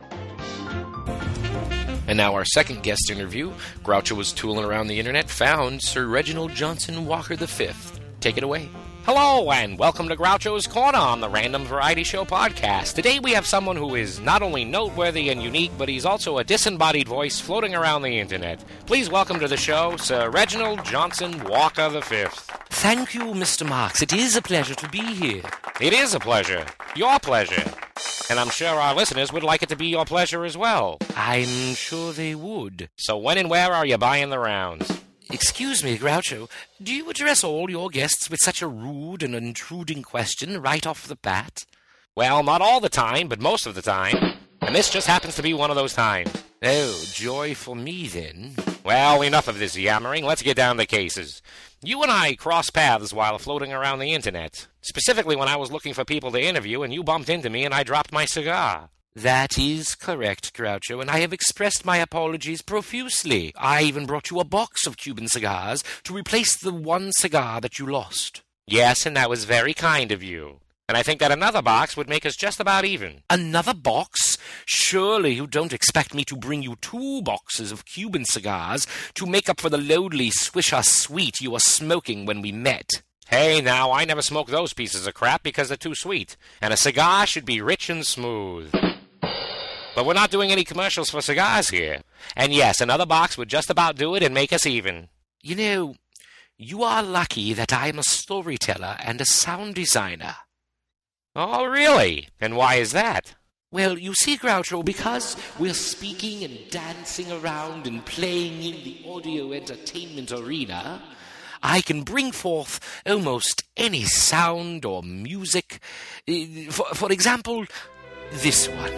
And now our second guest interview. Groucho was tooling around the internet, found Sir Reginald Johnson Walker the Fifth. Take it away.
Hello, and welcome to Groucho's Corner on the Random Variety Show podcast. Today we have someone who is not only noteworthy and unique, but he's also a disembodied voice floating around the internet. Please welcome to the show, Sir Reginald Johnson Walker the Fifth.
Thank you, Mister Marks. It is a pleasure to be here.
It is a pleasure. Your pleasure. And I'm sure our listeners would like it to be your pleasure as well.
I'm sure they would.
So when and where are you buying the rounds?
Excuse me, Groucho, do you address all your guests with such a rude and intruding question right off the bat?
Well, not all the time, but most of the time. And this just happens to be one of those times.
Oh, joy for me, then.
Well, enough of this yammering. Let's get down to cases. You and I crossed paths while floating around the internet. Specifically when I was looking for people to interview, and you bumped into me and I dropped my cigar.
That is correct, Groucho, and I have expressed my apologies profusely. I even brought you a box of Cuban cigars to replace the one cigar that you lost.
Yes, and that was very kind of you. And I think that another box would make us just about even.
Another box? Surely you don't expect me to bring you two boxes of Cuban cigars to make up for the lowly Swisher Sweet you were smoking when we met.
Hey, now, I never smoke those pieces of crap because they're too sweet. And a cigar should be rich and smooth. But we're not doing any commercials for cigars here. And yes, another box would just about do it and make us even.
You know, you are lucky that I'm a storyteller and a sound designer.
Oh, really? And why is that?
Well, you see, Groucho, because we're speaking and dancing around and playing in the audio entertainment arena, I can bring forth almost any sound or music. For, for example, this one.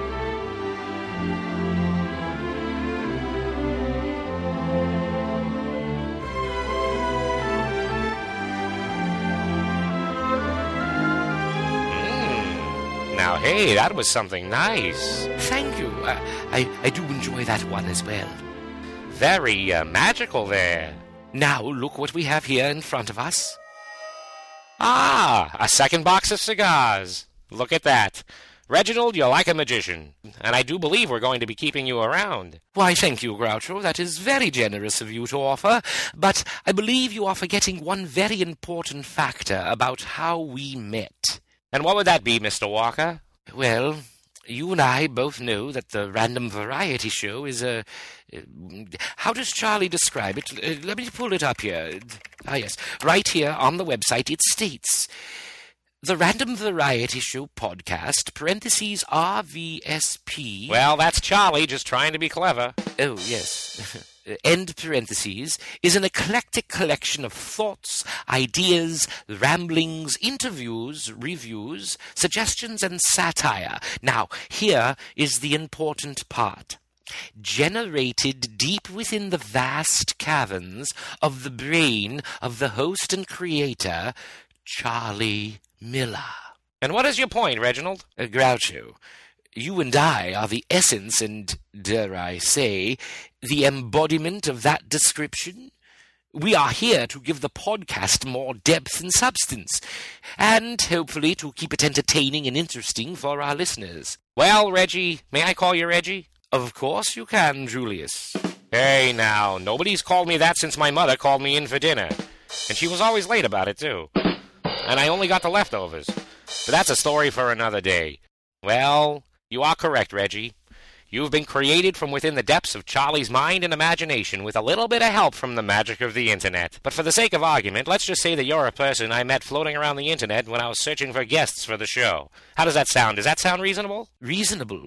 Now, hey, that was something nice.
Thank you. Uh, I, I do enjoy that one as well.
Very uh, magical there.
Now, look what we have here in front of us.
Ah, a second box of cigars. Look at that. Reginald, you're like a magician. And I do believe we're going to be keeping you around.
Why, thank you, Groucho. That is very generous of you to offer. But I believe you are forgetting one very important factor about how we met.
And what would that be, Mister Walker?
Well, you and I both know that the Random Variety Show is a... Uh, how does Charlie describe it? Uh, let me pull it up here. Ah, yes. Right here on the website it states... The Random Variety Show podcast, parentheses R V S P...
Well, that's Charlie just trying to be clever.
Oh, yes. end parentheses, is an eclectic collection of thoughts, ideas, ramblings, interviews, reviews, suggestions, and satire. Now, here is the important part. Generated deep within the vast caverns of the brain of the host and creator, Charlie Miller.
And what is your point, Reginald?
Uh, Groucho, you and I are the essence and, dare I say, the embodiment of that description. We are here to give the podcast more depth and substance, and hopefully to keep it entertaining and interesting for our listeners.
Well, Reggie, may I call you Reggie?
Of course you can, Julius.
Hey, now, nobody's called me that since my mother called me in for dinner. And she was always late about it, too. And I only got the leftovers. But that's a story for another day. Well, you are correct, Reggie. You've been created from within the depths of Charlie's mind and imagination with a little bit of help from the magic of the Internet. But for the sake of argument, let's just say that you're a person I met floating around the Internet when I was searching for guests for the show. How does that sound? Does that sound reasonable?
Reasonable?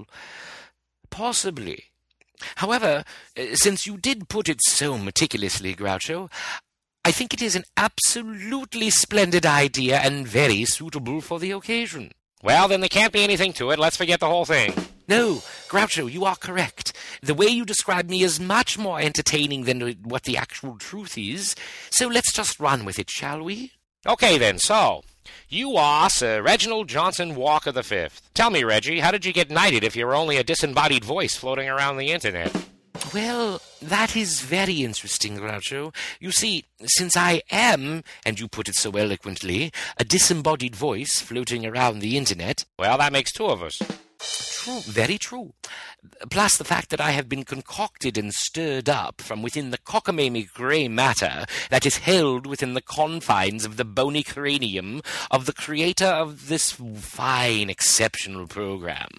Possibly. However, since you did put it so meticulously, Groucho, I think it is an absolutely splendid idea and very suitable for the occasion.
Well, then there can't be anything to it. Let's forget the whole thing.
No, Groucho, you are correct. The way you describe me is much more entertaining than what the actual truth is. So let's just run with it, shall we?
Okay, then. So, you are Sir Reginald Johnson Walker the Fifth. Tell me, Reggie, how did you get knighted if you're only a disembodied voice floating around the Internet?
Well, that is very interesting, Groucho. You see, since I am, and you put it so eloquently, a disembodied voice floating around the Internet...
Well, that makes two of us.
True, very true. Plus the fact that I have been concocted and stirred up from within the cockamamie grey matter that is held within the confines of the bony cranium of the creator of this fine, exceptional program.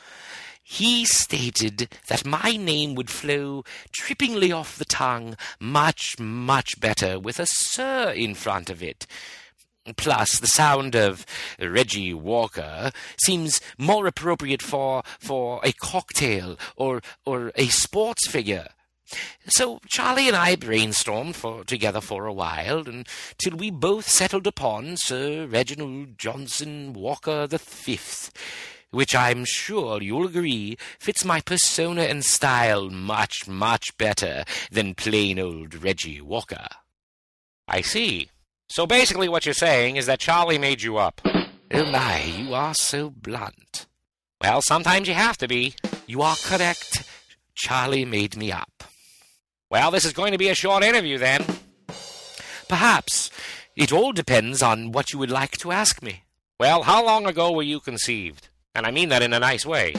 He stated that my name would flow trippingly off the tongue much, much better with a Sir in front of it. Plus, the sound of Reggie Walker seems more appropriate for for a cocktail or or a sports figure. So Charlie and I brainstormed for together for a while, until we both settled upon Sir Reginald Johnson Walker the Fifth, which I'm sure you'll agree fits my persona and style much, much better than plain old Reggie Walker.
I see. So basically what you're saying is that Charlie made you up.
Oh my, you are so blunt.
Well, sometimes you have to be.
You are correct. Charlie made me up.
Well, this is going to be a short interview then.
Perhaps. It all depends on what you would like to ask me.
Well, how long ago were you conceived? And I mean that in a nice way.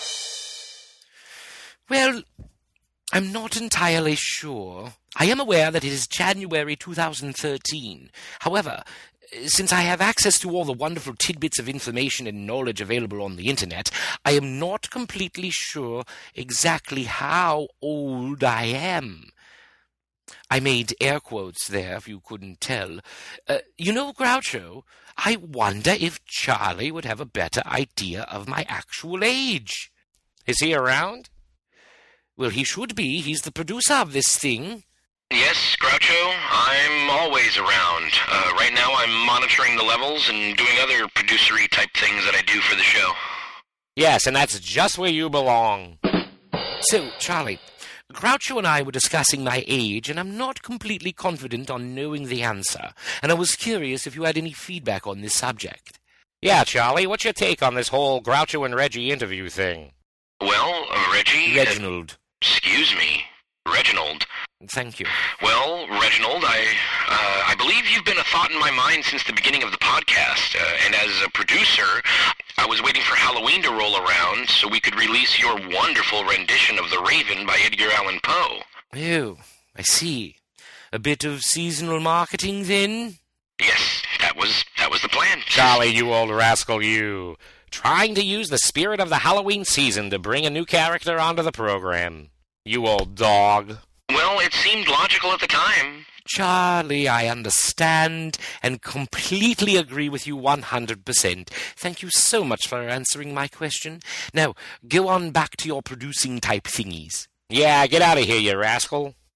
Well, I'm not entirely sure. I am aware that it is January two thousand thirteen. However, since I have access to all the wonderful tidbits of information and knowledge available on the Internet, I am not completely sure exactly how old I am. I made air quotes there, if you couldn't tell. Uh, you know, Groucho, I wonder if Charlie would have a better idea of my actual age.
Is he around?
Well, he should be. He's the producer of this thing.
Yes, Groucho, I'm always around. Uh, right now I'm monitoring the levels and doing other producery type things that I do for the show.
Yes, and that's just where you belong.
So, Charlie, Groucho and I were discussing my age, and I'm not completely confident on knowing the answer, and I was curious if you had any feedback on this subject.
Yeah, Charlie, what's your take on this whole Groucho and Reggie interview thing?
Well, uh, Reggie...
Reginald.
Uh, excuse me. Reginald.
Thank you.
Well, Reginald, I uh, I believe you've been a thought in my mind since the beginning of the podcast, uh, and as a producer, I was waiting for Halloween to roll around so we could release your wonderful rendition of The Raven by Edgar Allan Poe.
Oh, I see. A bit of seasonal marketing, then?
Yes, that was that was the plan.
Charlie, you old rascal, you. Trying to use the spirit of the Halloween season to bring a new character onto the program. You old dog.
Well, it seemed logical at the time.
Charlie, I understand and completely agree with you one hundred percent. Thank you so much for answering my question. Now, go on back to your producing type thingies.
Yeah, get out of here, you rascal.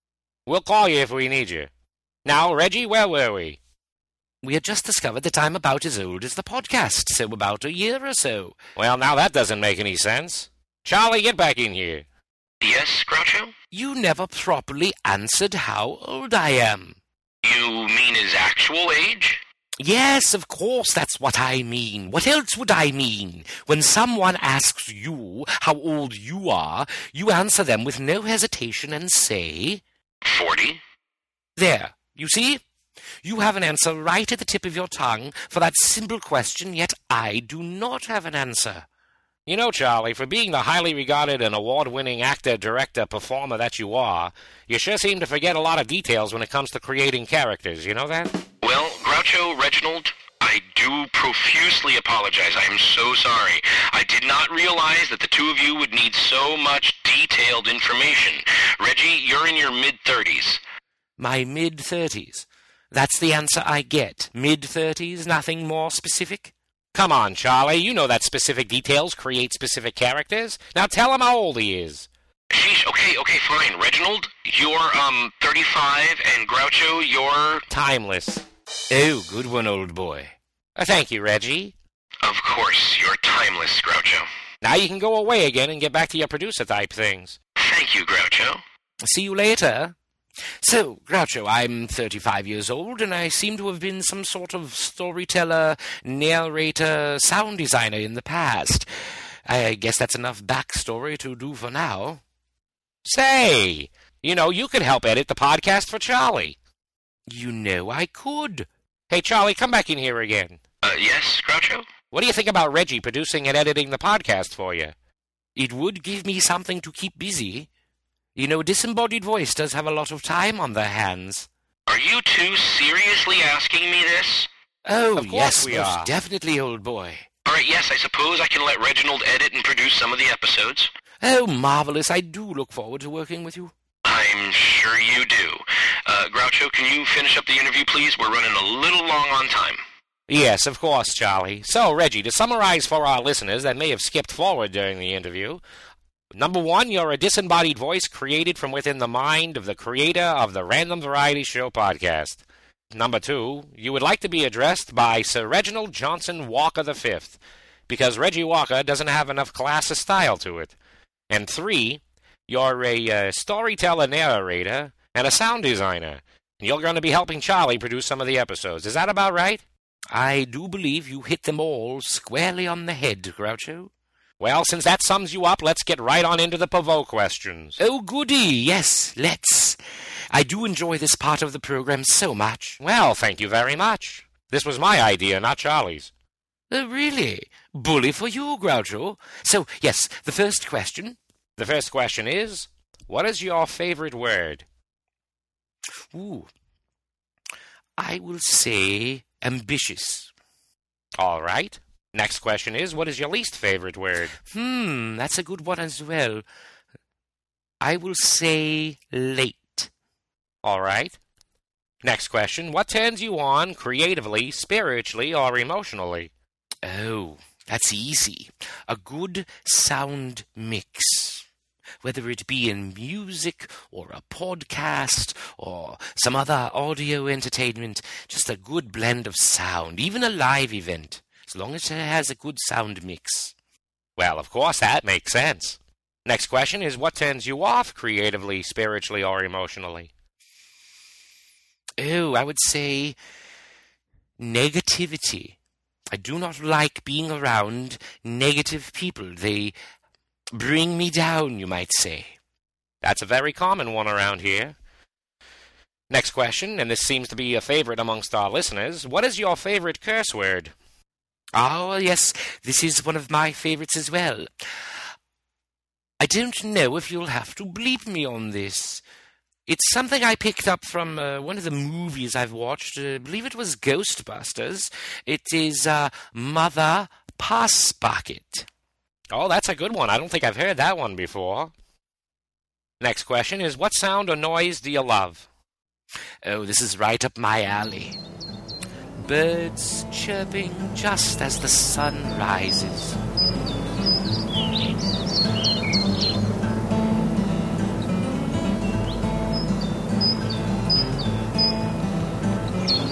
We'll call you if we need you. Now, Reggie, where were we? We had just discovered that I'm about as old as the podcast, so about a year or so. Well, now that doesn't make any sense. Charlie, get back in here.
Yes, Groucho?
You never properly answered how old I am.
You mean his actual age?
Yes, of course, that's what I mean. What else would I mean? When someone asks you how old you are, you answer them with no hesitation and say...
Forty.
There, you see? You have an answer right at the tip of your tongue for that simple question, yet I do not have an answer.
You know, Charlie, for being the highly regarded and award-winning actor, director, performer that you are, you sure seem to forget a lot of details when it comes to creating characters, you know that?
Well, Groucho, Reginald, I do profusely apologize. I am so sorry. I did not realize that the two of you would need so much detailed information. Reggie, you're in your mid-thirties.
My mid-thirties. That's the answer I get. Mid-thirties, nothing more specific?
Come on, Charlie. You know that specific details create specific characters. Now tell him how old he is.
Sheesh, okay, okay, fine. Reginald, you're, um, thirty-five, and Groucho, you're...
Timeless.
Oh, good one, old boy.
Uh, thank you, Reggie.
Of course, you're timeless, Groucho.
Now you can go away again and get back to your producer-type things.
Thank you, Groucho.
See you later. So, Groucho, I'm thirty-five years old, and I seem to have been some sort of storyteller, narrator, sound designer in the past. I guess that's enough backstory to do for now.
Say, you know, you could help edit the podcast for Charlie.
You know I could.
Hey, Charlie, come back in here again.
Uh, yes, Groucho?
What do you think about Reggie producing and editing the podcast for you?
It would give me something to keep busy. You know, Disembodied Voice does have a lot of time on their hands.
Are you two seriously asking me this?
Oh, yes, we most are. Definitely, old boy.
All right, yes, I suppose I can let Reginald edit and produce some of the episodes.
Oh, marvelous. I do look forward to working with you.
I'm sure you do. Uh, Groucho, can you finish up the interview, please? We're running a little long on time.
Yes, of course, Charlie. So, Reggie, to summarize for our listeners that may have skipped forward during the interview... Number one, you're a disembodied voice created from within the mind of the creator of the Random Variety Show podcast. Number two, you would like to be addressed by Sir Reginald Johnson Walker the Fifth, because Reggie Walker doesn't have enough class or style to it. And three, you're a uh, storyteller narrator and a sound designer. And you're going to be helping Charlie produce some of the episodes. Is that about right?
I do believe you hit them all squarely on the head, Groucho.
Well, since that sums you up, let's get right on into the pivot questions.
Oh, goody. Yes, let's. I do enjoy this part of the program so much.
Well, thank you very much. This was my idea, not Charlie's.
Oh, really? Bully for you, Groucho. So, yes, the first question.
The first question is, what is your favorite word?
Ooh. I will say ambitious.
All right. Next question is, what is your least favorite word?
Hmm, that's a good one as well. I will say late.
All right. Next question, what turns you on creatively, spiritually, or emotionally?
Oh, that's easy. A good sound mix. Whether it be in music or a podcast or some other audio entertainment, just a good blend of sound, even a live event. As long as it has a good sound mix.
Well, of course, that makes sense. Next question is, what turns you off creatively, spiritually, or emotionally?
Oh, I would say negativity. I do not like being around negative people. They bring me down, you might say.
That's a very common one around here. Next question, and this seems to be a favorite amongst our listeners. What is your favorite curse word?
Oh, yes, this is one of my favorites as well. I don't know if you'll have to bleep me on this. It's something I picked up from uh, one of the movies I've watched. Uh, I believe it was Ghostbusters. It is uh, Mother Pass Bucket.
Oh, that's a good one. I don't think I've heard that one before. Next question is, what sound or noise do you love?
Oh, this is right up my alley. Birds chirping just as the sun rises.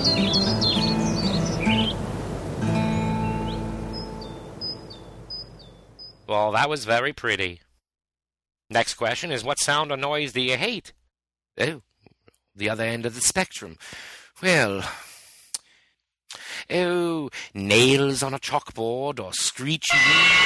Well, that was very pretty. Next question is, what sound or noise do you hate? Oh, the other end of the spectrum. Well, oh, nails on a chalkboard or screeching.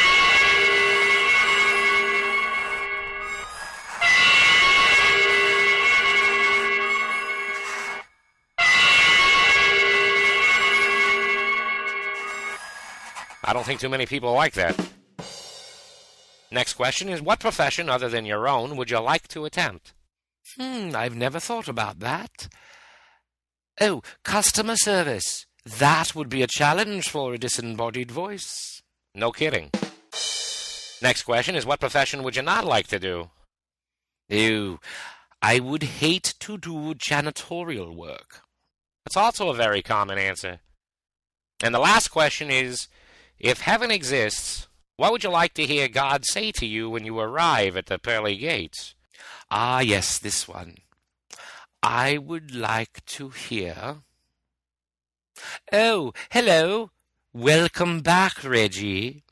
I don't think too many people like that. Next question is, what profession other than your own would you like to attempt? Hmm, I've never thought about that. Oh, customer service. That would be a challenge for a disembodied voice. No kidding. Next question is, what profession would you not like to do? Oh, I would hate to do janitorial work. That's also a very common answer. And the last question is, if heaven exists, what would you like to hear God say to you when you arrive at the pearly gates? Ah, yes, this one. I would like to hear... Oh, hello. Welcome back, Reggie.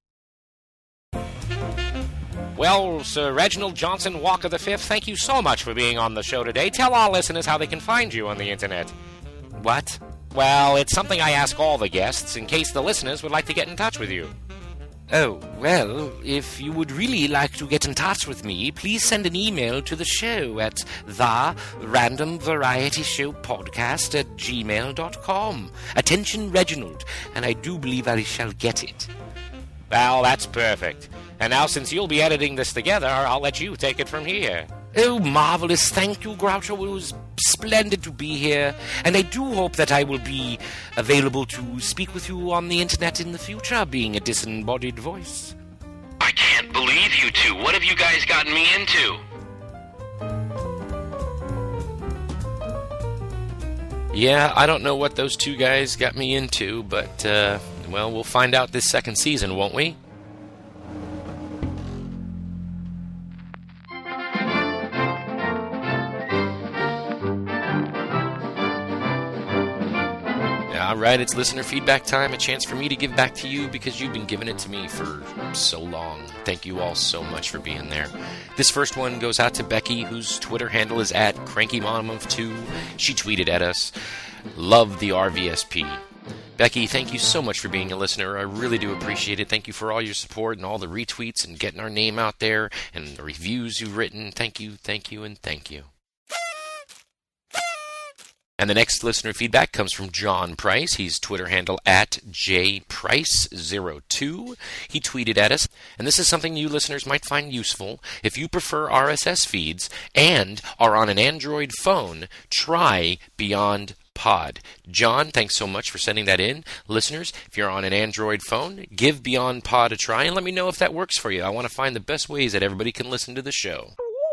Well, Sir Reginald Johnson Walker the Fifth, thank you so much for being on the show today. Tell our listeners how they can find you on the internet. What? Well, it's something I ask all the guests in case the listeners would like to get in touch with you. Oh, well, if you would really like to get in touch with me, please send an email to the show at the Random Variety Show Podcast at gmail dot com. Attention, Reginald, and I do believe I shall get it. Well, that's perfect. And now, since you'll be editing this together, I'll let you take it from here. Oh, marvelous. Thank you, Groucho. It was splendid to be here. And I do hope that I will be available to speak with you on the internet in the future, being a disembodied voice.
I can't believe you two. What have you guys gotten me into?
Yeah, I don't know what those two guys got me into, but, uh, well, we'll find out this second season, won't we? All right, it's listener feedback time, a chance for me to give back to you because you've been giving it to me for so long. Thank you all so much for being there. This first one goes out to Becky, whose Twitter handle is at cranky mom of two. She tweeted at us, "Love the R V S P." Becky, thank you so much for being a listener. I really do appreciate it. Thank you for all your support and all the retweets and getting our name out there and the reviews you've written. Thank you, thank you, and thank you. And the next listener feedback comes from John Price. He's Twitter handle at j price zero two. He tweeted at us, and this is something you listeners might find useful. If you prefer R S S feeds and are on an Android phone, try Beyond Pod. John, thanks so much for sending that in. Listeners, if you're on an Android phone, give Beyond Pod a try and let me know if that works for you. I want to find the best ways that everybody can listen to the show.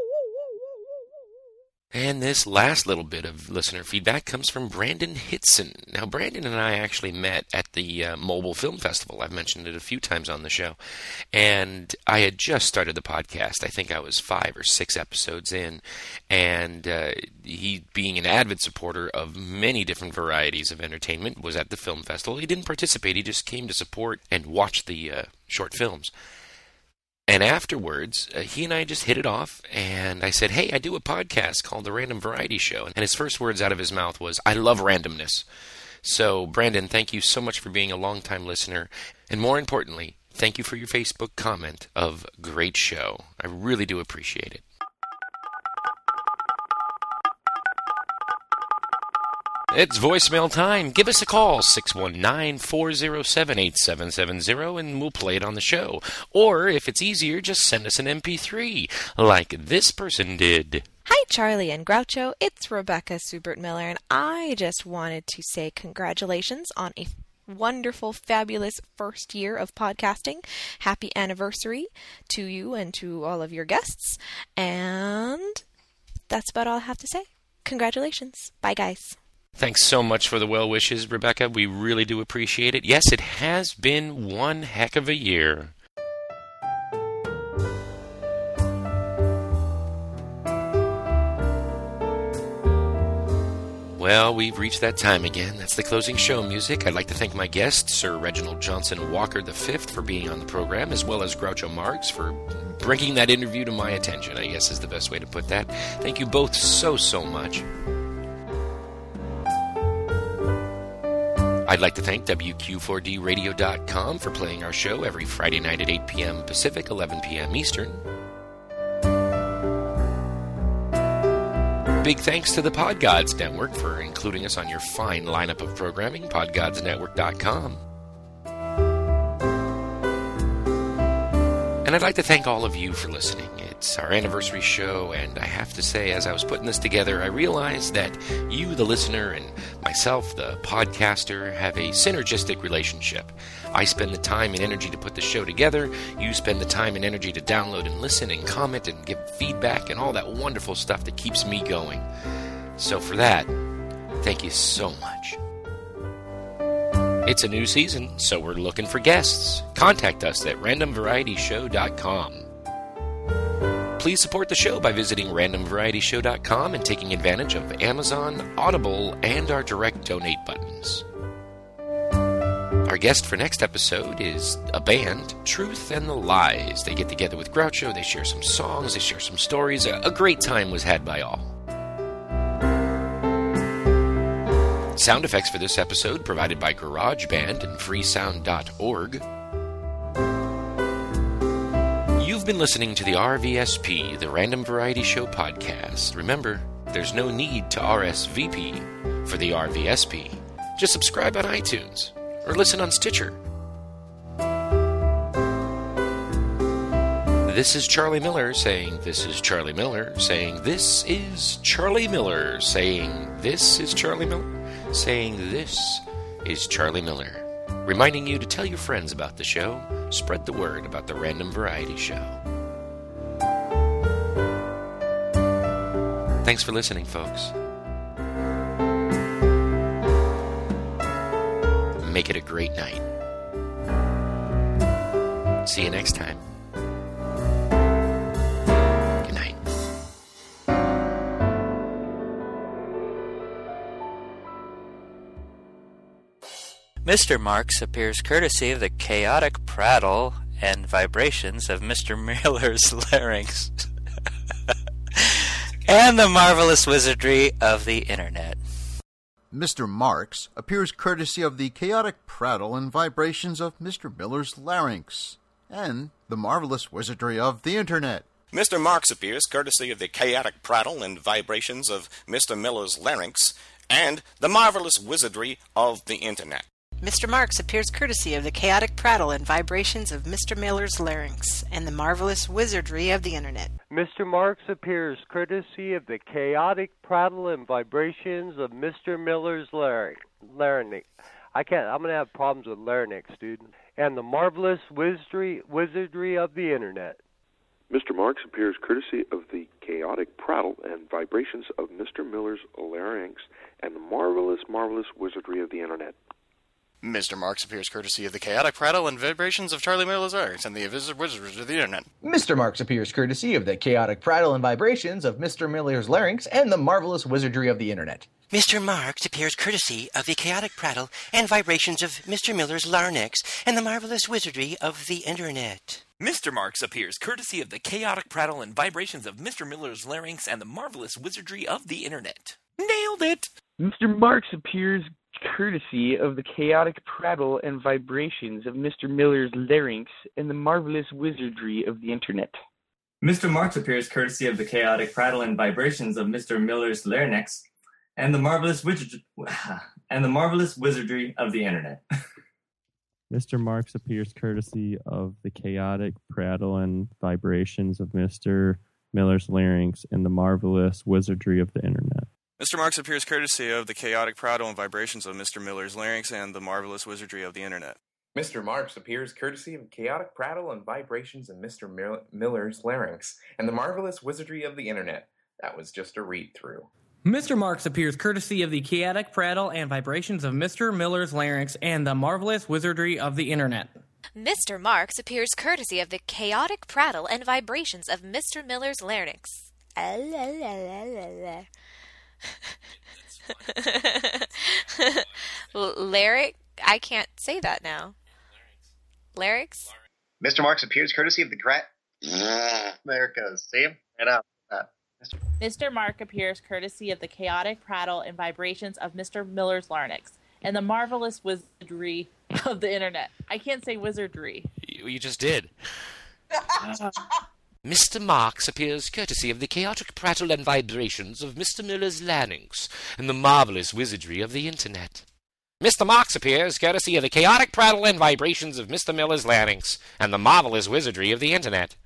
And this last little bit of listener feedback comes from Brandon Hitson. Now, Brandon and I actually met at the uh, Mobile Film Festival. I've mentioned it a few times on the show. And I had just started the podcast. I think I was five or six episodes in. And uh, he, being an avid supporter of many different varieties of entertainment, was at the film festival. He didn't participate. He just came to support and watch the uh, short films. And afterwards, uh, he and I just hit it off, and I said, hey, I do a podcast called The Random Variety Show. And his first words out of his mouth was, I love randomness. So, Brandon, thank you so much for being a long-time listener. And more importantly, thank you for your Facebook comment of great show. I really do appreciate it. It's voicemail time. Give us a call, six one nine, four zero seven, eight seven seven zero, and we'll play it on the show. Or, if it's easier, just send us an M P three, like this person did.
Hi, Charlie and Groucho. It's Rebecca Subert Miller, and I just wanted to say congratulations on a wonderful, fabulous first year of podcasting. Happy anniversary to you and to all of your guests. And that's about all I have to say. Congratulations. Bye, guys.
Thanks so much for the well wishes, Rebecca. We really do appreciate it. Yes, it has been one heck of a year.
Well, we've reached that time again. That's the closing show music. I'd like to thank my guest, Sir Reginald Johnson Walker the Fifth, for being on the program, as well as Groucho Marx for bringing that interview to my attention, I guess is the best way to put that. Thank you both so, so much. I'd like to thank W Q four D radio dot com for playing our show every Friday night at eight p.m. Pacific, eleven p.m. Eastern. Big thanks to the Podgods Network for including us on your fine lineup of programming, podgods network dot com. And I'd like to thank all of you for listening. It's our anniversary show, and I have to say, as I was putting this together, I realized that you, the listener, and myself, the podcaster, have a synergistic relationship. I spend the time and energy to put the show together. You spend the time and energy to download and listen and comment and give feedback and all that wonderful stuff that keeps me going. So for that, thank you so much. It's a new season, so we're looking for guests. Contact us at random variety show dot com. Please support the show by visiting random variety show dot com and taking advantage of Amazon, Audible, and our direct donate buttons. Our guest for next episode is a band, Truth and the Lies. They get together with Groucho, they share some songs, they share some stories. A, a great time was had by all. Sound effects for this episode provided by GarageBand and freesound dot org. You've been listening to the R V S P, the Random Variety Show podcast. Remember, there's no need to R S V P for the R V S P. Just subscribe on iTunes or listen on Stitcher. This is Charlie Miller saying this is Charlie Miller, saying this is Charlie Miller, saying this is Charlie Miller, saying this is Charlie Miller. Reminding you to tell your friends about the show, spread the word about the Random Variety Show. Thanks for listening, folks. Make it a great night. See you next time. Good night.
Mister Marx appears courtesy of the chaotic prattle and vibrations of Mister Miller's larynx and the marvelous wizardry of the Internet.
Mister Marx appears courtesy of the chaotic prattle and vibrations of Mister Miller's larynx and the marvelous wizardry of the Internet.
Mister Marx appears courtesy of the chaotic prattle and vibrations of Mister Miller's larynx and the marvelous wizardry of the Internet.
Mister Marx appears courtesy of the chaotic prattle and vibrations of Mister Miller's larynx and the marvelous wizardry of the Internet.
Mister Marx appears courtesy of the chaotic prattle and vibrations of Mister Miller's larynx. larynx. I can't. I'm gonna have problems with larynx, dude. And the marvelous wizardry wizardry of the Internet.
Mister Marx appears courtesy of the chaotic prattle and vibrations of Mister Miller's larynx and the marvelous, marvelous wizardry of the Internet.
Mister Marx appears courtesy of the chaotic prattle and vibrations of Charlie Miller's larynx and the wizards of the Internet.
Mister Marx appears courtesy of the chaotic prattle and vibrations of Mister Miller's larynx and the marvelous wizardry of the Internet.
Mister Marx appears courtesy of the chaotic prattle and vibrations of Mister Miller's larynx and the marvelous wizardry of the Internet.
Mister Marx appears courtesy of the chaotic prattle and vibrations of Mister Miller's larynx and the marvelous wizardry of the Internet. Nailed it!
Mister Marx appears courtesy of the chaotic prattle and vibrations of Mister Miller's larynx and the marvelous wizardry of the Internet.
Mister Marx appears courtesy of the chaotic prattle and vibrations of Mister Miller's larynx and the marvelous wizard and the marvelous wizardry of the Internet.
Mister Marx appears courtesy of the chaotic prattle and vibrations of Mister Miller's larynx and the marvelous wizardry of the Internet.
Mister Marx appears courtesy of the chaotic prattle and vibrations of Mister Miller's larynx and the marvelous wizardry of the Internet.
Mister Marx appears courtesy of chaotic prattle and vibrations of Mister Mil- Miller's larynx and the marvelous wizardry of the Internet. That was just a read-through.
Mister Marx appears courtesy of the chaotic prattle and vibrations of Mister Miller's larynx and the marvelous wizardry of the Internet.
Mister Marx appears courtesy of the chaotic prattle and vibrations of Mister Miller's larynx. Lyric? I can't say that now. Lyrics?
Mister Marks appears courtesy of the Grat. There it goes. See him? Head out. Uh,
Mister Mark appears courtesy of the chaotic prattle and vibrations of Mister Miller's larynx and the marvelous wizardry of the internet. I can't say wizardry.
You, you just did. Mister Marks appears courtesy of the chaotic prattle and vibrations of Mister Miller's larynx and the marvelous wizardry of the internet. Mister Marks appears courtesy of the chaotic prattle and vibrations of Mister Miller's larynx and the marvelous wizardry of the internet.